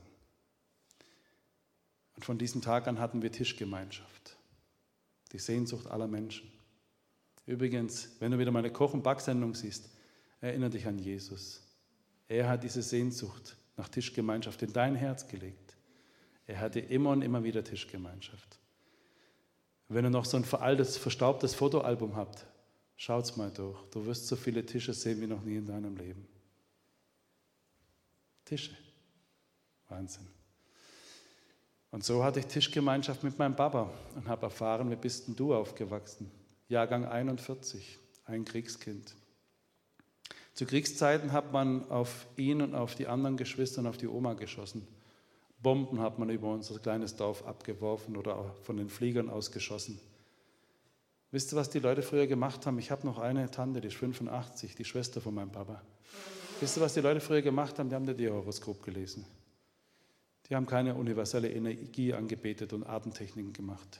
Und von diesem Tag an hatten wir Tischgemeinschaft. Die Sehnsucht aller Menschen. Übrigens, wenn du wieder meine Koch- und Backsendung siehst, erinnere dich an Jesus. Er hat diese Sehnsucht nach Tischgemeinschaft in dein Herz gelegt. Er hatte immer und immer wieder Tischgemeinschaft. Wenn ihr noch so ein veraltetes, verstaubtes Fotoalbum habt, schaut's mal durch. Du wirst so viele Tische sehen wie noch nie in deinem Leben. Tische. Wahnsinn. Und so hatte ich Tischgemeinschaft mit meinem Papa und habe erfahren, wie bist denn du aufgewachsen? Jahrgang 41, ein Kriegskind. Zu Kriegszeiten hat man auf ihn und auf die anderen Geschwister und auf die Oma geschossen. Bomben hat man über unser kleines Dorf abgeworfen oder auch von den Fliegern ausgeschossen. Wisst ihr, was die Leute früher gemacht haben? Ich habe noch eine Tante, die ist 85, die Schwester von meinem Papa. Wisst ihr, was die Leute früher gemacht haben? Die haben das Horoskop gelesen. Die haben keine universelle Energie angebetet und Atemtechniken gemacht.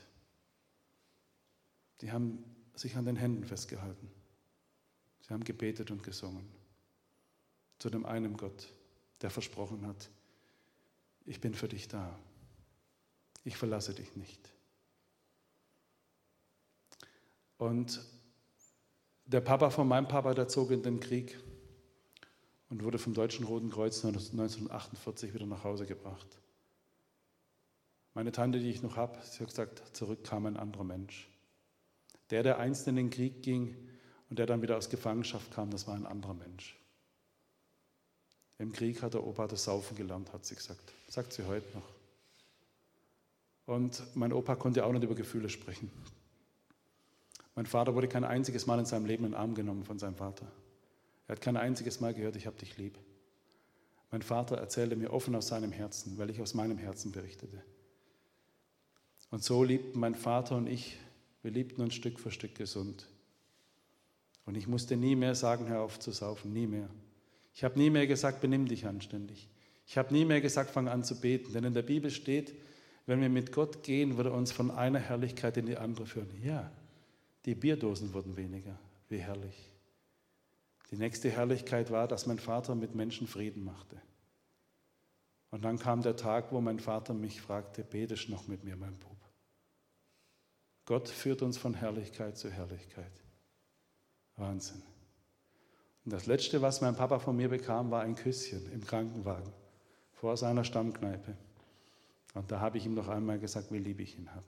Die haben sich an den Händen festgehalten. Sie haben gebetet und gesungen zu dem einen Gott, der versprochen hat, ich bin für dich da. Ich verlasse dich nicht. Und der Papa von meinem Papa, der zog in den Krieg und wurde vom Deutschen Roten Kreuz 1948 wieder nach Hause gebracht. Meine Tante, die ich noch habe, sie hat gesagt, zurück kam ein anderer Mensch. Der einst in den Krieg ging und der dann wieder aus Gefangenschaft kam, das war ein anderer Mensch. Im Krieg hat der Opa das Saufen gelernt, hat sie gesagt. Sagt sie heute noch. Und mein Opa konnte auch nicht über Gefühle sprechen. Mein Vater wurde kein einziges Mal in seinem Leben in den Arm genommen von seinem Vater. Er hat kein einziges Mal gehört, ich habe dich lieb. Mein Vater erzählte mir offen aus seinem Herzen, weil ich aus meinem Herzen berichtete. Und so liebten mein Vater und ich, wir liebten uns Stück für Stück gesund. Und ich musste nie mehr sagen, hör auf zu saufen, nie mehr. Ich habe nie mehr gesagt, benimm dich anständig. Ich habe nie mehr gesagt, fang an zu beten. Denn in der Bibel steht, wenn wir mit Gott gehen, wird er uns von einer Herrlichkeit in die andere führen. Ja, die Bierdosen wurden weniger. Wie herrlich. Die nächste Herrlichkeit war, dass mein Vater mit Menschen Frieden machte. Und dann kam der Tag, wo mein Vater mich fragte, betest noch mit mir, mein Bub? Gott führt uns von Herrlichkeit zu Herrlichkeit. Wahnsinn. Und das Letzte, was mein Papa von mir bekam, war ein Küsschen im Krankenwagen vor seiner Stammkneipe. Und da habe ich ihm noch einmal gesagt, wie lieb ich ihn habe.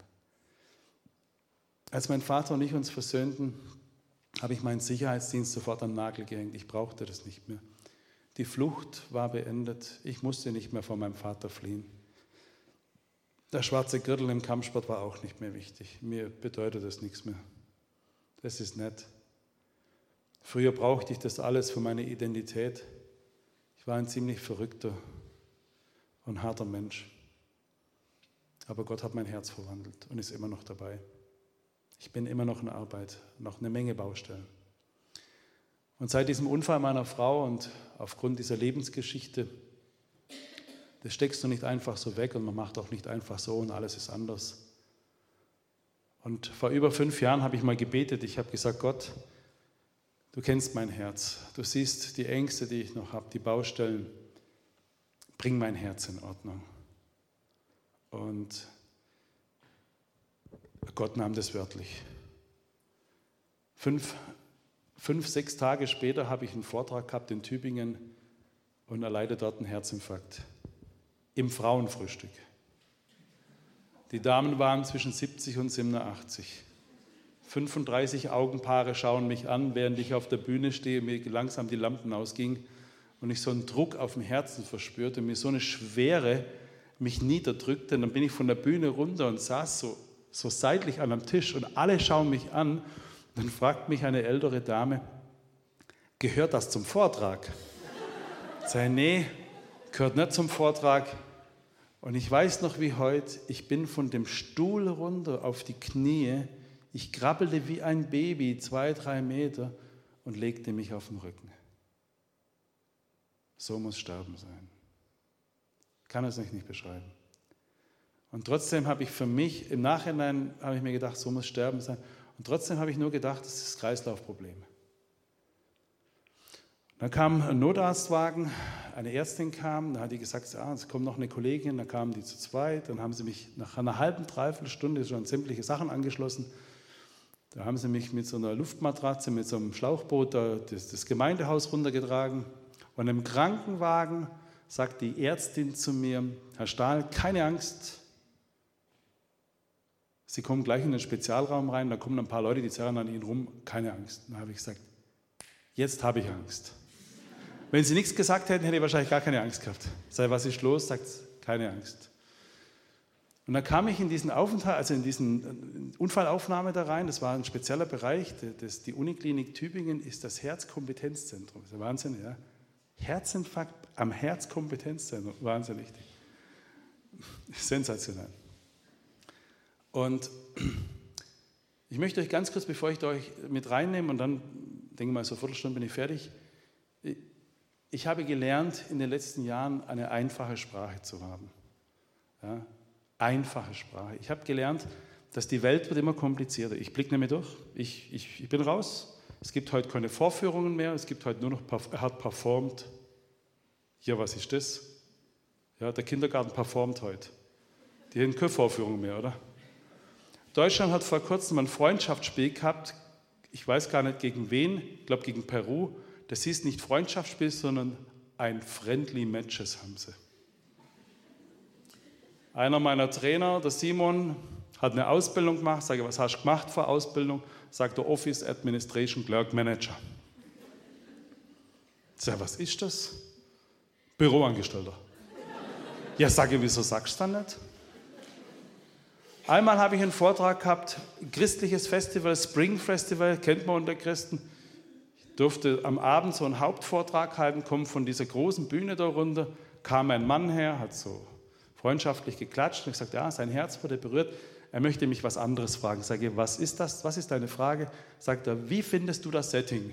Als mein Vater und ich uns versöhnten, habe ich meinen Sicherheitsdienst sofort an den Nagel gehängt. Ich brauchte das nicht mehr. Die Flucht war beendet. Ich musste nicht mehr vor meinem Vater fliehen. Der schwarze Gürtel im Kampfsport war auch nicht mehr wichtig. Mir bedeutet das nichts mehr. Das ist nett. Früher brauchte ich das alles für meine Identität. Ich war ein ziemlich verrückter und harter Mensch. Aber Gott hat mein Herz verwandelt und ist immer noch dabei. Ich bin immer noch in Arbeit, noch eine Menge Baustellen. Und seit diesem Unfall meiner Frau und aufgrund dieser Lebensgeschichte, das steckst du nicht einfach so weg und man macht auch nicht einfach so und alles ist anders. Und vor über 5 Jahren habe ich mal gebetet. Ich habe gesagt, Gott, du kennst mein Herz. Du siehst die Ängste, die ich noch habe, die Baustellen. Bring mein Herz in Ordnung. Und Gott nahm das wörtlich. 5, 6 Tage später habe ich einen Vortrag gehabt in Tübingen und erleide dort einen Herzinfarkt. Im Frauenfrühstück. Die Damen waren zwischen 70 und 87. 35 Augenpaare schauen mich an, während ich auf der Bühne stehe, mir langsam die Lampen ausgingen und ich so einen Druck auf dem Herzen verspürte, mir so eine Schwere mich niederdrückte. Und dann bin ich von der Bühne runter und saß so seitlich an einem Tisch und alle schauen mich an. Und dann fragt mich eine ältere Dame, gehört das zum Vortrag? Ich sage, nee, gehört nicht zum Vortrag. Und ich weiß noch wie heute, ich bin von dem Stuhl runter auf die Knie, ich krabbelte wie ein Baby 2, 3 Meter und legte mich auf den Rücken. So muss Sterben sein. Ich kann es euch nicht beschreiben. Und trotzdem habe ich für mich, im Nachhinein habe ich mir gedacht, so muss Sterben sein. Und trotzdem habe ich nur gedacht, das ist das Kreislaufproblem. Dann kam ein Notarztwagen, eine Ärztin kam, dann hat die gesagt, es kommt noch eine Kollegin, dann kamen die zu zweit, dann haben sie mich nach einer halben, dreiviertel Stunde schon sämtliche Sachen angeschlossen. Da haben sie mich mit so einer Luftmatratze, mit so einem Schlauchboot das Gemeindehaus runtergetragen. Und im Krankenwagen sagt die Ärztin zu mir, Herr Stahl, keine Angst, Sie kommen gleich in den Spezialraum rein, da kommen ein paar Leute, die zerren an Ihnen rum, keine Angst. Dann habe ich gesagt, jetzt habe ich Angst. Wenn sie nichts gesagt hätten, hätte ich wahrscheinlich gar keine Angst gehabt. Sei, was ist los? Sagt, keine Angst. Und dann kam ich in diesen Aufenthalt, also in diesen Unfallaufnahme da rein. Das war ein spezieller Bereich. Die Uniklinik Tübingen ist das Herzkompetenzzentrum. Das ist ja Wahnsinn, ja. Herzinfarkt am Herzkompetenzzentrum. Wahnsinnig. Sensationell. Und ich möchte euch ganz kurz, bevor ich euch mit reinnehme, und dann, denke mal, so eine Viertelstunde bin ich fertig. Ich habe gelernt, in den letzten Jahren eine einfache Sprache zu haben. Ja, einfache Sprache. Ich habe gelernt, dass die Welt wird immer komplizierter. Ich blicke nicht mehr durch. Ich bin raus. Es gibt heute keine Vorführungen mehr. Es gibt heute nur noch, er hat performt. Ja, was ist das? Ja, der Kindergarten performt heute. Die haben keine Vorführung mehr, oder? Deutschland hat vor kurzem ein Freundschaftsspiel gehabt. Ich weiß gar nicht gegen wen. Ich glaube gegen Peru. Das hieß nicht Freundschaftsspiel, sondern ein Friendly Matches haben sie. Einer meiner Trainer, der Simon, hat eine Ausbildung gemacht. Sage, was hast du gemacht für Ausbildung? Sagt der Office Administration Clerk Manager. Sag, was ist das? Büroangestellter. Ja, sage, wieso sagst du das nicht? Einmal habe ich einen Vortrag gehabt, christliches Festival, Spring Festival, kennt man unter Christen. Ich durfte am Abend so einen Hauptvortrag halten, kommt von dieser großen Bühne da runter, kam ein Mann her, hat so freundschaftlich geklatscht und ich sagte, ja, sein Herz wurde berührt, er möchte mich was anderes fragen. Ich sage, was ist das? Was ist deine Frage? Sagt er, wie findest du das Setting?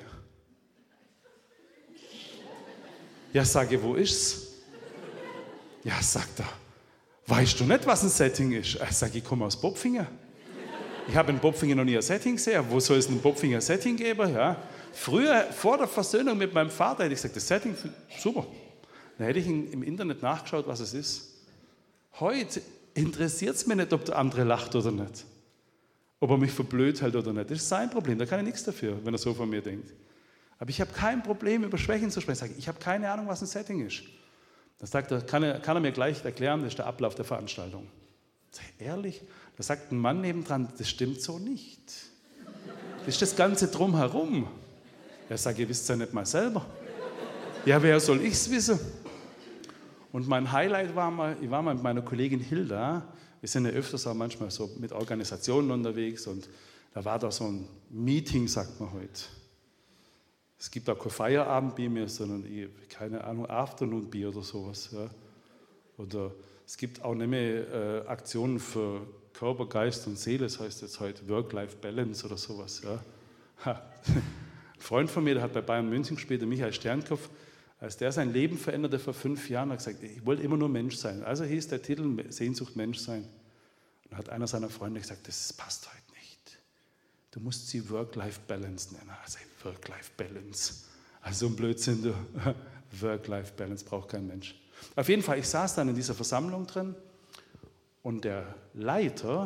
Ja, sage, wo ist's? Ja, sagt er, weißt du nicht, was ein Setting ist? Ich sage, ich komme aus Bopfingen. Ich habe in Bopfingen noch nie ein Setting gesehen. Wo soll es in Bopfingen ein Setting geben? Ja. Früher, vor der Versöhnung mit meinem Vater, hätte ich gesagt, das Setting, super. Dann hätte ich im Internet nachgeschaut, was es ist. Heute interessiert es mich nicht, ob der andere lacht oder nicht. Ob er mich verblöd hält oder nicht. Das ist sein Problem, da kann ich nichts dafür, wenn er so von mir denkt. Aber ich habe kein Problem, über Schwächen zu sprechen. Ich sage, ich habe keine Ahnung, was ein Setting ist. Das sagt er, kann er mir gleich erklären, das ist der Ablauf der Veranstaltung. Ich sage, ehrlich? Da sagt ein Mann nebendran, das stimmt so nicht. Das ist das Ganze drumherum. Er sagt, ihr wisst es ja nicht mal selber. Ja, wer soll ich es wissen? Und mein Highlight war mal, ich war mal mit meiner Kollegin Hilda, wir sind ja öfters auch manchmal so mit Organisationen unterwegs und da war da so ein Meeting, sagt man heute. Es gibt auch kein Feierabendbier mehr, sondern, keine Ahnung, Afternoon-Bier oder sowas. Ja. Oder es gibt auch nicht mehr Aktionen für Körper, Geist und Seele, das heißt jetzt heute Work-Life-Balance oder sowas. Ja. Ein Freund von mir, der hat bei Bayern München gespielt, der Michael Sternkopf, als der sein Leben veränderte vor 5 Jahren, hat gesagt, ich wollte immer nur Mensch sein. Also hieß der Titel Sehnsucht Mensch sein. Und hat einer seiner Freunde gesagt, das passt heute nicht. Du musst sie Work-Life-Balance nennen. Also Work-Life-Balance. Also so ein Blödsinn, du. Work-Life-Balance braucht kein Mensch. Auf jeden Fall, ich saß dann in dieser Versammlung drin und der Leiter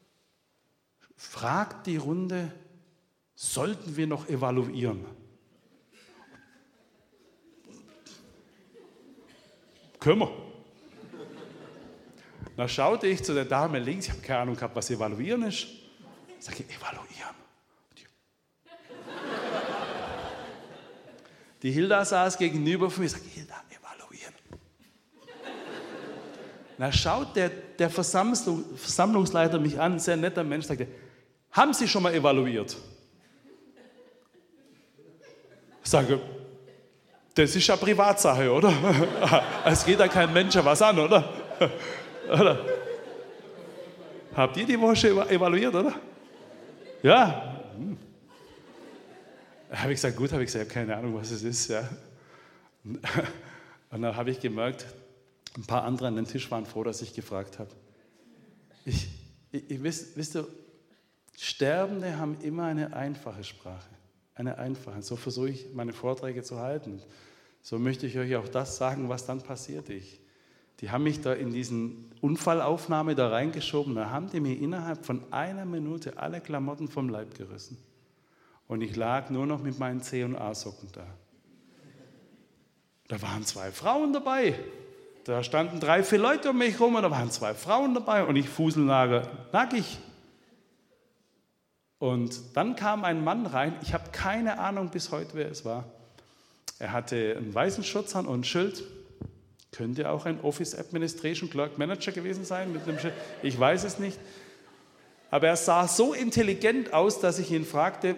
fragt die Runde, sollten wir noch evaluieren? Können wir. Dann schaute ich zu der Dame links, ich habe keine Ahnung gehabt, was evaluieren ist. Sage ich, evaluieren. Die Hilda saß gegenüber von mir, sagt, Hilda, evaluieren. Dann schaut der Versammlungsleiter mich an, ein sehr netter Mensch, sagte, haben Sie schon mal evaluiert? Ich sage, das ist ja Privatsache, oder? Es geht ja kein Mensch was an, oder? Oder? Habt ihr die Woche schon evaluiert, oder? Ja. Habe ich gesagt, gut, habe ich gesagt, keine Ahnung, was es ist. Ja. Und dann habe ich gemerkt, ein paar andere an den Tisch waren froh, dass ich gefragt habe. Wisst ihr, Sterbende haben immer eine einfache Sprache. Eine einfache. So versuche ich, meine Vorträge zu halten. So möchte ich euch auch das sagen, was dann passierte. Die haben mich da in diesen Unfallaufnahme da reingeschoben. Da haben die mir innerhalb von 1 Minute alle Klamotten vom Leib gerissen. Und ich lag nur noch mit meinen C&A-Socken da. Da waren 2 Frauen dabei. Da standen 3, 4 Leute um mich rum und da waren 2 Frauen dabei und ich fuselnackig. Und dann kam ein Mann rein, ich habe keine Ahnung bis heute, wer es war. Er hatte einen weißen Schutz an und ein Schild. Könnte auch ein Office Administration Clerk Manager gewesen sein mit einem Schild. Ich weiß es nicht. Aber er sah so intelligent aus, dass ich ihn fragte,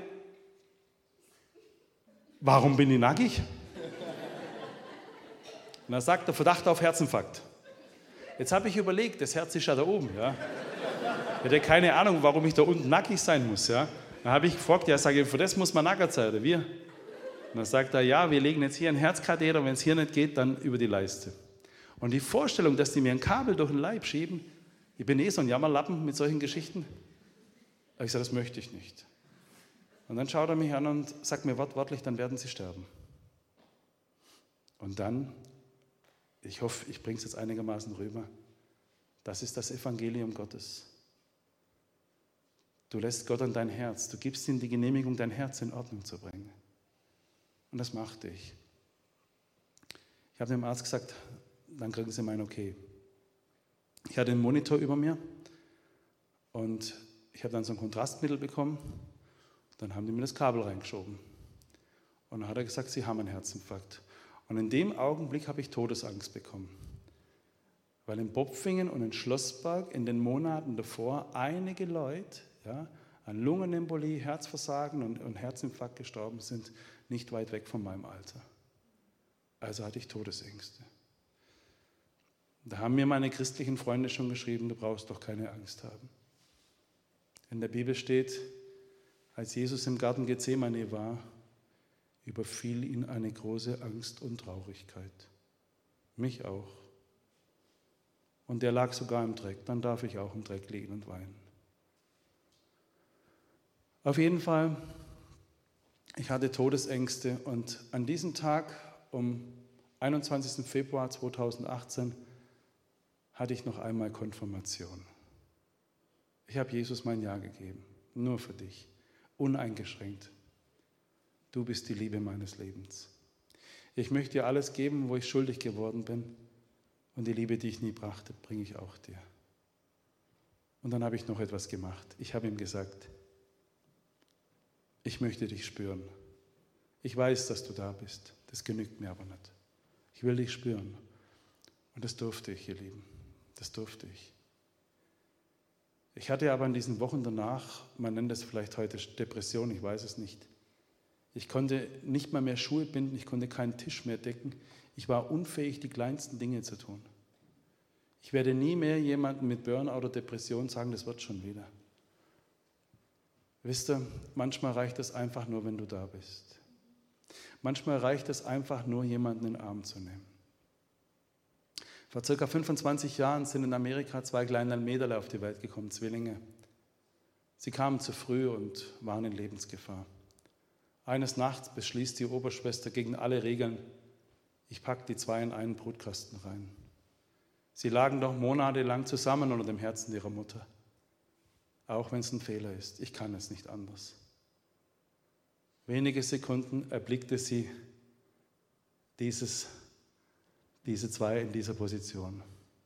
warum bin ich nackig? Und er sagte, Verdacht auf Herzinfarkt. Jetzt habe ich überlegt, das Herz ist ja da oben. Ja. Ich hatte keine Ahnung, warum ich da unten nackig sein muss. Ja. Dann habe ich gefragt, ja, sage ich, für das muss man nackert sein, oder wir? Und dann sagt er, ja, wir legen jetzt hier einen Herzkatheter, wenn es hier nicht geht, dann über die Leiste. Und die Vorstellung, dass die mir ein Kabel durch den Leib schieben, ich bin so ein Jammerlappen mit solchen Geschichten. Aber ich sage, das möchte ich nicht. Und dann schaut er mich an und sagt mir wortwörtlich, dann werden sie sterben. Und dann, ich hoffe, ich bringe es jetzt einigermaßen rüber, das ist das Evangelium Gottes. Du lässt Gott an dein Herz, du gibst ihm die Genehmigung, dein Herz in Ordnung zu bringen. Und das machte ich. Ich habe dem Arzt gesagt, dann kriegen Sie mein Okay. Ich hatte einen Monitor über mir und ich habe dann so ein Kontrastmittel bekommen. Dann haben die mir das Kabel reingeschoben. Und dann hat er gesagt, Sie haben einen Herzinfarkt. Und in dem Augenblick habe ich Todesangst bekommen. Weil in Bopfingen und in Schlossberg in den Monaten davor einige Leute an Lungenembolie, Herzversagen und Herzinfarkt gestorben sind, nicht weit weg von meinem Alter. Also hatte ich Todesängste. Da haben mir meine christlichen Freunde schon geschrieben, du brauchst doch keine Angst haben. In der Bibel steht, als Jesus im Garten Gethsemane war, überfiel ihn eine große Angst und Traurigkeit. Mich auch. Und der lag sogar im Dreck. Dann darf ich auch im Dreck liegen und weinen. Auf jeden Fall, ich hatte Todesängste und an diesem Tag, um 21. Februar 2018, hatte ich noch einmal Konfirmation. Ich habe Jesus mein Ja gegeben, nur für dich, uneingeschränkt. Du bist die Liebe meines Lebens. Ich möchte dir alles geben, wo ich schuldig geworden bin, und die Liebe, die ich nie brachte, bringe ich auch dir. Und dann habe ich noch etwas gemacht. Ich habe ihm gesagt, ich möchte dich spüren. Ich weiß, dass du da bist. Das genügt mir aber nicht. Ich will dich spüren. Und das durfte ich, ihr Lieben. Das durfte ich. Ich hatte aber in diesen Wochen danach, man nennt es vielleicht heute Depression, ich weiß es nicht. Ich konnte nicht mal mehr Schuhe binden, ich konnte keinen Tisch mehr decken. Ich war unfähig, die kleinsten Dinge zu tun. Ich werde nie mehr jemandem mit Burnout oder Depression sagen, das wird schon wieder. Wisst ihr, manchmal reicht es einfach nur, wenn du da bist. Manchmal reicht es einfach nur, jemanden in den Arm zu nehmen. Vor ca. 25 Jahren sind in Amerika 2 kleine Mädel auf die Welt gekommen, Zwillinge. Sie kamen zu früh und waren in Lebensgefahr. Eines Nachts beschließt die Oberschwester gegen alle Regeln, ich packe die 2 in einen Brutkasten rein. Sie lagen doch monatelang zusammen unter dem Herzen ihrer Mutter. Auch wenn es ein Fehler ist, ich kann es nicht anders. Wenige Sekunden erblickte sie diese 2 in dieser Position.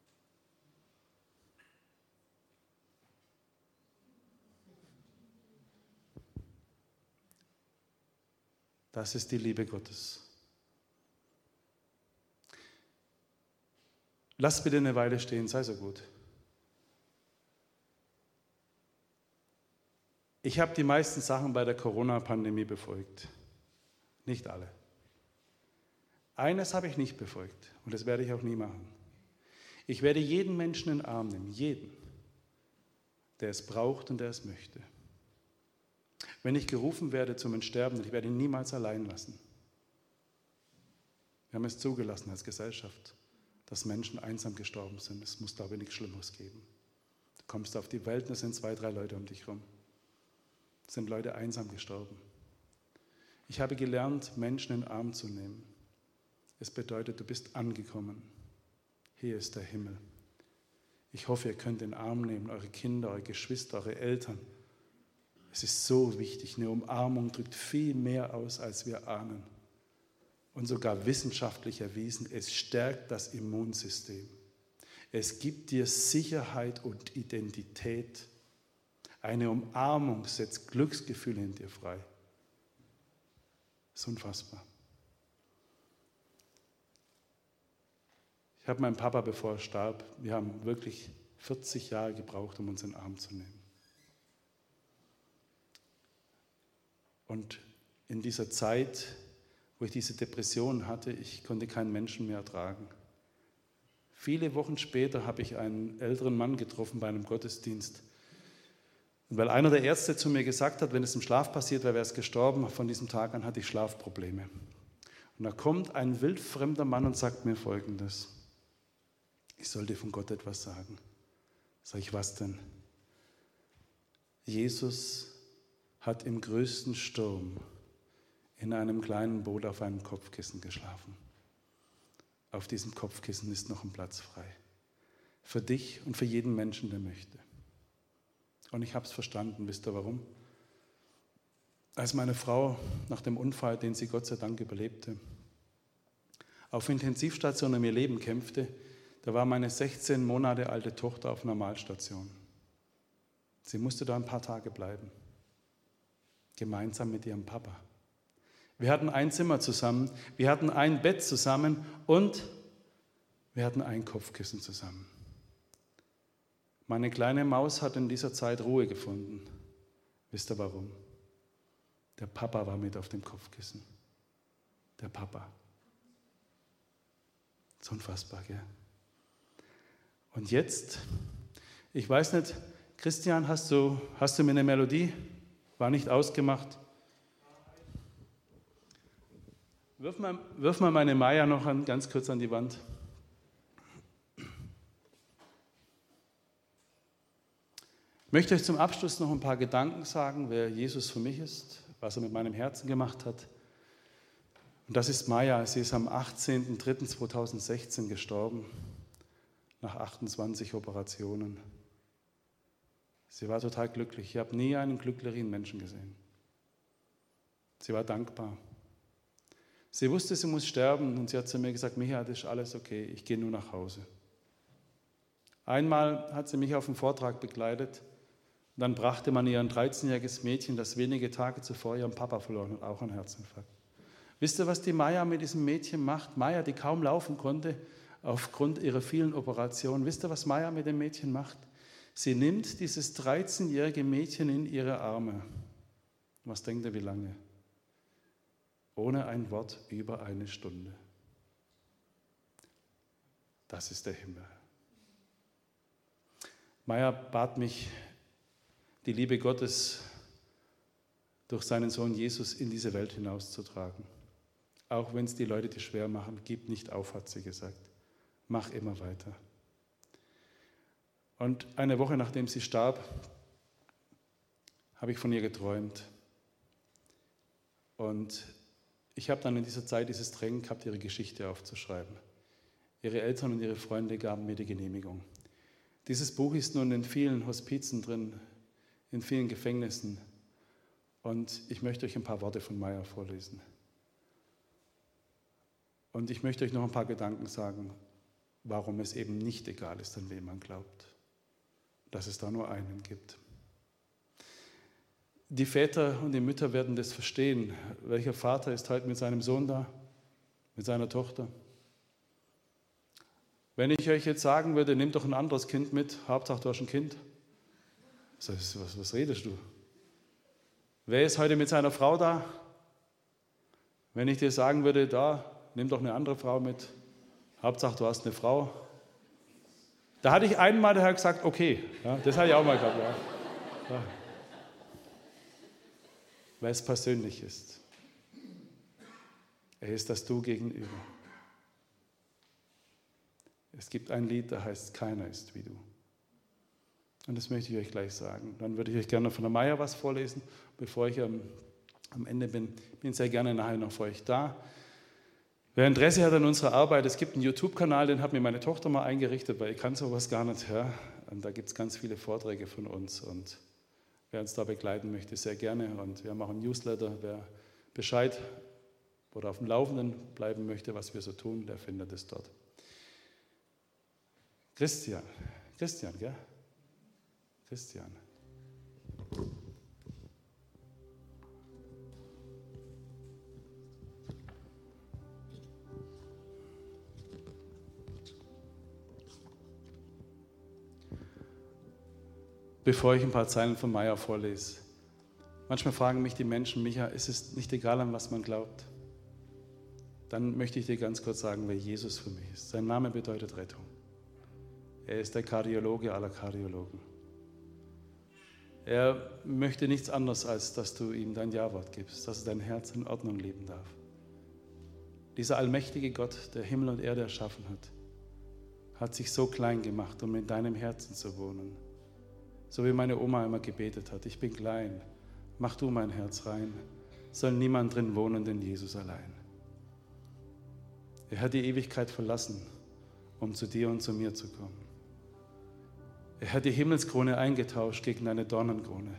Das ist die Liebe Gottes. Lass bitte eine Weile stehen, sei so gut. Ich habe die meisten Sachen bei der Corona-Pandemie befolgt. Nicht alle. Eines habe ich nicht befolgt und das werde ich auch nie machen. Ich werde jeden Menschen in den Arm nehmen, jeden, der es braucht und der es möchte. Wenn ich gerufen werde zum Sterben, ich werde ihn niemals allein lassen. Wir haben es zugelassen als Gesellschaft, dass Menschen einsam gestorben sind. Es muss, glaube ich, nichts Schlimmeres geben. Du kommst auf die Welt und es sind 2, 3 Leute um dich herum. Es sind Leute einsam gestorben. Ich habe gelernt, Menschen in den Arm zu nehmen. Es bedeutet, du bist angekommen. Hier ist der Himmel. Ich hoffe, ihr könnt in den Arm nehmen, eure Kinder, eure Geschwister, eure Eltern. Es ist so wichtig. Eine Umarmung drückt viel mehr aus, als wir ahnen. Und sogar wissenschaftlich erwiesen, es stärkt das Immunsystem. Es gibt dir Sicherheit und Identität. Eine Umarmung setzt Glücksgefühle in dir frei. Das ist unfassbar. Ich habe meinen Papa, bevor er starb, wir haben wirklich 40 Jahre gebraucht, um uns in den Arm zu nehmen. Und in dieser Zeit, wo ich diese Depression hatte, ich konnte keinen Menschen mehr ertragen. Viele Wochen später habe ich einen älteren Mann getroffen bei einem Gottesdienst. Und weil einer der Ärzte zu mir gesagt hat, wenn es im Schlaf passiert wäre, wäre es gestorben, von diesem Tag an hatte ich Schlafprobleme. Und da kommt ein wildfremder Mann und sagt mir Folgendes: Ich soll dir von Gott etwas sagen. Sag ich, was denn? Jesus hat im größten Sturm in einem kleinen Boot auf einem Kopfkissen geschlafen. Auf diesem Kopfkissen ist noch ein Platz frei. Für dich und für jeden Menschen, der möchte. Und ich habe es verstanden. Wisst ihr warum? Als meine Frau nach dem Unfall, den sie Gott sei Dank überlebte, auf Intensivstation um ihr Leben kämpfte, da war meine 16 Monate alte Tochter auf Normalstation. Sie musste da ein paar Tage bleiben, gemeinsam mit ihrem Papa. Wir hatten ein Zimmer zusammen, wir hatten ein Bett zusammen und wir hatten ein Kopfkissen zusammen. Meine kleine Maus hat in dieser Zeit Ruhe gefunden. Wisst ihr warum? Der Papa war mit auf dem Kopfkissen. Der Papa. So unfassbar, gell? Und jetzt, ich weiß nicht, Christian, hast du mir eine Melodie? War nicht ausgemacht. Wirf mal meine Maya noch ganz kurz an die Wand. Ich möchte euch zum Abschluss noch ein paar Gedanken sagen, wer Jesus für mich ist, was er mit meinem Herzen gemacht hat. Und das ist Maya. Sie ist am 18.03.2016 gestorben, nach 28 Operationen. Sie war total glücklich. Ich habe nie einen glücklicheren Menschen gesehen. Sie war dankbar. Sie wusste, sie muss sterben und sie hat zu mir gesagt, Micha, das ist alles okay, ich gehe nur nach Hause. Einmal hat sie mich auf einen Vortrag begleitet und dann brachte man ihr ein 13-jähriges Mädchen, das wenige Tage zuvor ihren Papa verloren hat, auch einen Herzinfarkt. Wisst ihr, was die Maya mit diesem Mädchen macht? Maya, die kaum laufen konnte aufgrund ihrer vielen Operationen. Wisst ihr, was Maya mit dem Mädchen macht? Sie nimmt dieses 13-jährige Mädchen in ihre Arme. Was denkt ihr, wie lange? Ohne ein Wort über eine Stunde. Das ist der Himmel. Maya bat mich, die Liebe Gottes durch seinen Sohn Jesus in diese Welt hinauszutragen. Auch wenn es die Leute dir schwer machen, gib nicht auf, hat sie gesagt. Mach immer weiter. Und eine Woche nachdem sie starb, habe ich von ihr geträumt. Und ich habe dann in dieser Zeit dieses Drängen gehabt, ihre Geschichte aufzuschreiben. Ihre Eltern und ihre Freunde gaben mir die Genehmigung. Dieses Buch ist nun in vielen Hospizen drin, in vielen Gefängnissen. Und ich möchte euch ein paar Worte von Maya vorlesen. Und ich möchte euch noch ein paar Gedanken sagen, warum es eben nicht egal ist, an wen man glaubt. Dass es da nur einen gibt. Die Väter und die Mütter werden das verstehen. Welcher Vater ist heute mit seinem Sohn da? Mit seiner Tochter? Wenn ich euch jetzt sagen würde, nehmt doch ein anderes Kind mit, Hauptsache du hast ein Kind. Was redest du? Wer ist heute mit seiner Frau da? Wenn ich dir sagen würde, da, nimm doch eine andere Frau mit, Hauptsache du hast eine Frau. Da hatte ich einmal der Herr gesagt, okay, ja, das hatte ich auch mal gehabt. Ja. Ja. Weil es persönlich ist. Er ist das Du gegenüber. Es gibt ein Lied, da heißt, keiner ist wie du. Und das möchte ich euch gleich sagen. Dann würde ich euch gerne von der Maya was vorlesen, bevor ich am Ende bin. Ich bin sehr gerne nachher noch für euch da. Wer Interesse hat an unserer Arbeit, es gibt einen YouTube-Kanal, den hat mir meine Tochter mal eingerichtet, weil ich kann sowas gar nicht. Ja. Und da gibt es ganz viele Vorträge von uns. Und wer uns da begleiten möchte, sehr gerne. Und wir haben auch einen Newsletter. Wer Bescheid oder auf dem Laufenden bleiben möchte, was wir so tun, der findet es dort. Christian, gell? Christian. bevor ich ein paar Zeilen von Maya vorlese. Manchmal fragen mich die Menschen, Micha, ist es nicht egal, an was man glaubt? Dann möchte ich dir ganz kurz sagen, wer Jesus für mich ist. Sein Name bedeutet Rettung. Er ist der Kardiologe aller Kardiologen. Er möchte nichts anderes, als dass du ihm dein Ja-Wort gibst, dass er dein Herz in Ordnung leben darf. Dieser allmächtige Gott, der Himmel und Erde erschaffen hat, hat sich so klein gemacht, um in deinem Herzen zu wohnen. So wie meine Oma immer gebetet hat, ich bin klein, mach du mein Herz rein, soll niemand drin wohnen, denn Jesus allein. Er hat die Ewigkeit verlassen, um zu dir und zu mir zu kommen. Er hat die Himmelskrone eingetauscht gegen eine Dornenkrone,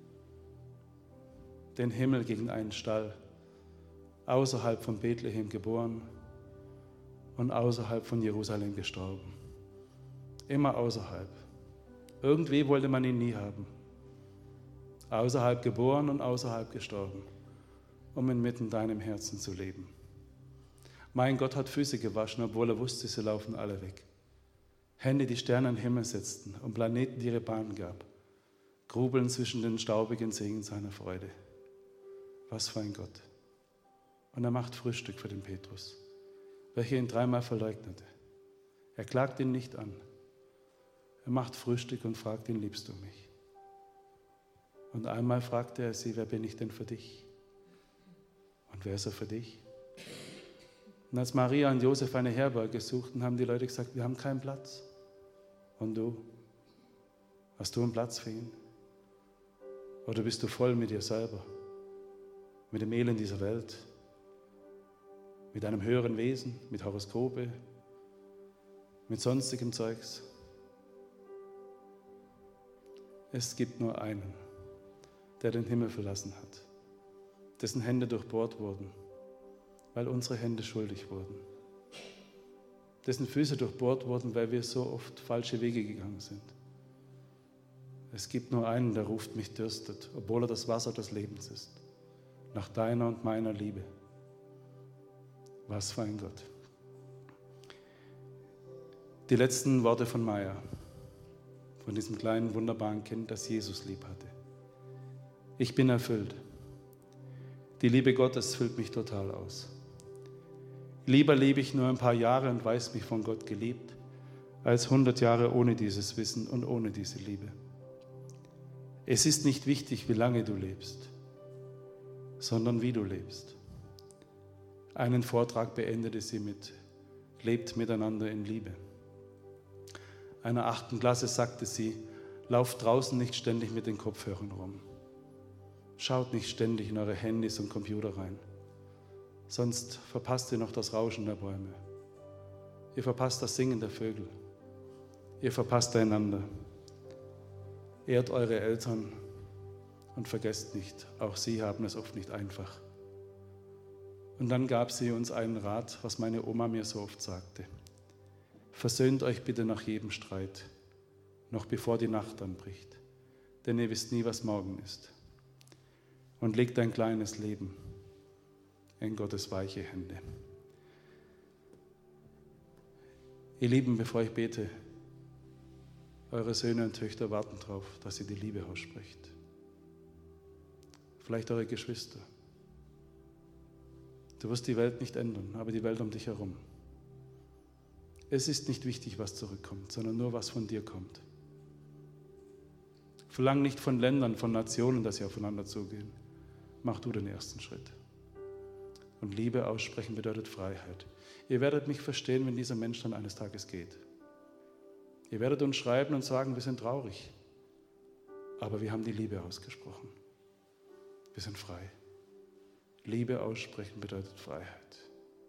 den Himmel gegen einen Stall, außerhalb von Bethlehem geboren und außerhalb von Jerusalem gestorben. Immer außerhalb. Irgendwie wollte man ihn nie haben. Außerhalb geboren und außerhalb gestorben, um inmitten deinem Herzen zu leben. Mein Gott hat Füße gewaschen, obwohl er wusste, sie laufen alle weg. Hände, die Sterne am Himmel setzten und Planeten, die ihre Bahn gab, grubeln zwischen den staubigen Segen seiner Freude. Was für ein Gott. Und er macht Frühstück für den Petrus, welcher ihn 3-mal verleugnete. Er klagt ihn nicht an. Er macht Frühstück und fragt ihn, liebst du mich? Und einmal fragte er sie, wer bin ich denn für dich? Und wer ist er für dich? Und als Maria und Josef eine Herberge suchten, haben die Leute gesagt, wir haben keinen Platz. Und du? Hast du einen Platz für ihn? Oder bist du voll mit dir selber? Mit dem Elend dieser Welt? Mit einem höheren Wesen? Mit Horoskope? Mit sonstigem Zeugs? Es gibt nur einen, der den Himmel verlassen hat, dessen Hände durchbohrt wurden, weil unsere Hände schuldig wurden, dessen Füße durchbohrt wurden, weil wir so oft falsche Wege gegangen sind. Es gibt nur einen, der ruft, mich dürstet, obwohl er das Wasser des Lebens ist, nach deiner und meiner Liebe. Was für ein Gott. Die letzten Worte von Maya, von diesem kleinen, wunderbaren Kind, das Jesus lieb hatte. Ich bin erfüllt. Die Liebe Gottes füllt mich total aus. Lieber lebe ich nur ein paar Jahre und weiß mich von Gott geliebt, als 100 Jahre ohne dieses Wissen und ohne diese Liebe. Es ist nicht wichtig, wie lange du lebst, sondern wie du lebst. Einen Vortrag beendete sie mit Lebt miteinander in Liebe. Einer 8. Klasse sagte sie, lauft draußen nicht ständig mit den Kopfhörern rum. Schaut nicht ständig in eure Handys und Computer rein. Sonst verpasst ihr noch das Rauschen der Bäume. Ihr verpasst das Singen der Vögel. Ihr verpasst einander. Ehrt eure Eltern und vergesst nicht, auch sie haben es oft nicht einfach. Und dann gab sie uns einen Rat, was meine Oma mir so oft sagte. Versöhnt euch bitte nach jedem Streit, noch bevor die Nacht anbricht, denn ihr wisst nie, was morgen ist. Und legt ein kleines Leben in Gottes weiche Hände. Ihr Lieben, bevor ich bete, eure Söhne und Töchter warten darauf, dass ihr die Liebe ausspricht. Vielleicht eure Geschwister. Du wirst die Welt nicht ändern, aber die Welt um dich herum. Es ist nicht wichtig, was zurückkommt, sondern nur, was von dir kommt. Verlang nicht von Ländern, von Nationen, dass sie aufeinander zugehen. Mach du den ersten Schritt. Und Liebe aussprechen bedeutet Freiheit. Ihr werdet mich verstehen, wenn dieser Mensch dann eines Tages geht. Ihr werdet uns schreiben und sagen, wir sind traurig. Aber wir haben die Liebe ausgesprochen. Wir sind frei. Liebe aussprechen bedeutet Freiheit.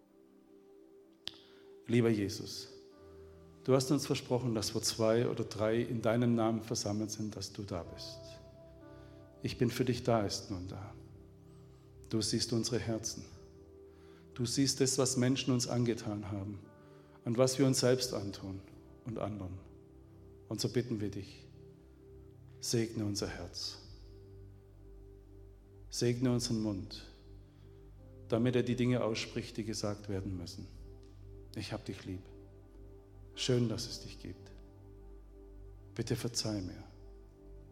Lieber Jesus, du hast uns versprochen, dass wo 2 oder 3 in deinem Namen versammelt sind, dass du da bist. Ich bin für dich da, ist nun da. Du siehst unsere Herzen. Du siehst das, was Menschen uns angetan haben und was wir uns selbst antun und anderen. Und so bitten wir dich, segne unser Herz. Segne unseren Mund, damit er die Dinge ausspricht, die gesagt werden müssen. Ich hab dich lieb. Schön, dass es dich gibt. Bitte verzeih mir.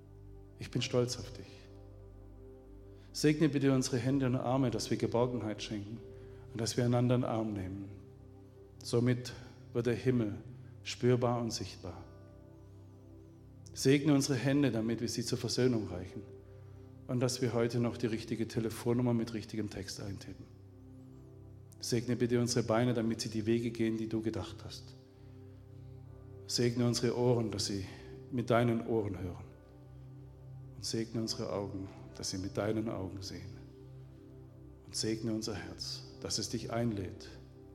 Ich bin stolz auf dich. Segne bitte unsere Hände und Arme, dass wir Geborgenheit schenken und dass wir einander in den Arm nehmen. Somit wird der Himmel spürbar und sichtbar. Segne unsere Hände, damit wir sie zur Versöhnung reichen und dass wir heute noch die richtige Telefonnummer mit richtigem Text eintippen. Segne bitte unsere Beine, damit sie die Wege gehen, die du gedacht hast. Segne unsere Ohren, dass sie mit deinen Ohren hören. Und segne unsere Augen, dass sie mit deinen Augen sehen. Und segne unser Herz, dass es dich einlädt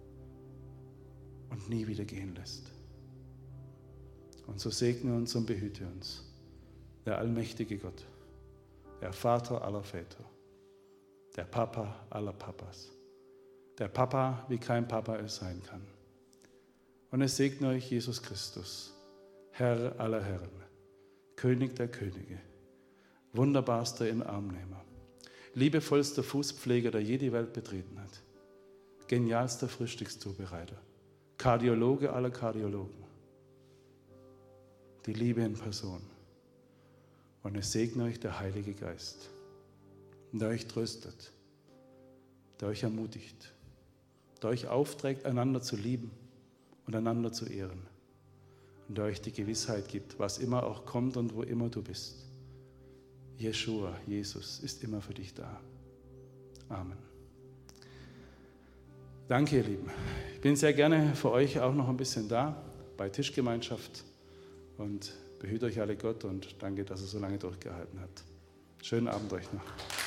und nie wieder gehen lässt. Und so segne uns und behüte uns, der allmächtige Gott, der Vater aller Väter, der Papa aller Papas, der Papa, wie kein Papa es sein kann. Und es segne euch Jesus Christus, Herr aller Herren, König der Könige, wunderbarster Inarmnehmer, liebevollster Fußpfleger, der je die Welt betreten hat, genialster Frühstückszubereiter, Kardiologe aller Kardiologen, die Liebe in Person. Und es segne euch der Heilige Geist, der euch tröstet, der euch ermutigt, der euch aufträgt, einander zu lieben und einander zu ehren und der euch die Gewissheit gibt, was immer auch kommt und wo immer du bist. Jeschua, Jesus, ist immer für dich da. Amen. Danke, ihr Lieben. Ich bin sehr gerne für euch auch noch ein bisschen da bei Tischgemeinschaft und behüte euch alle Gott und danke, dass er so lange durchgehalten hat. Schönen Abend euch noch.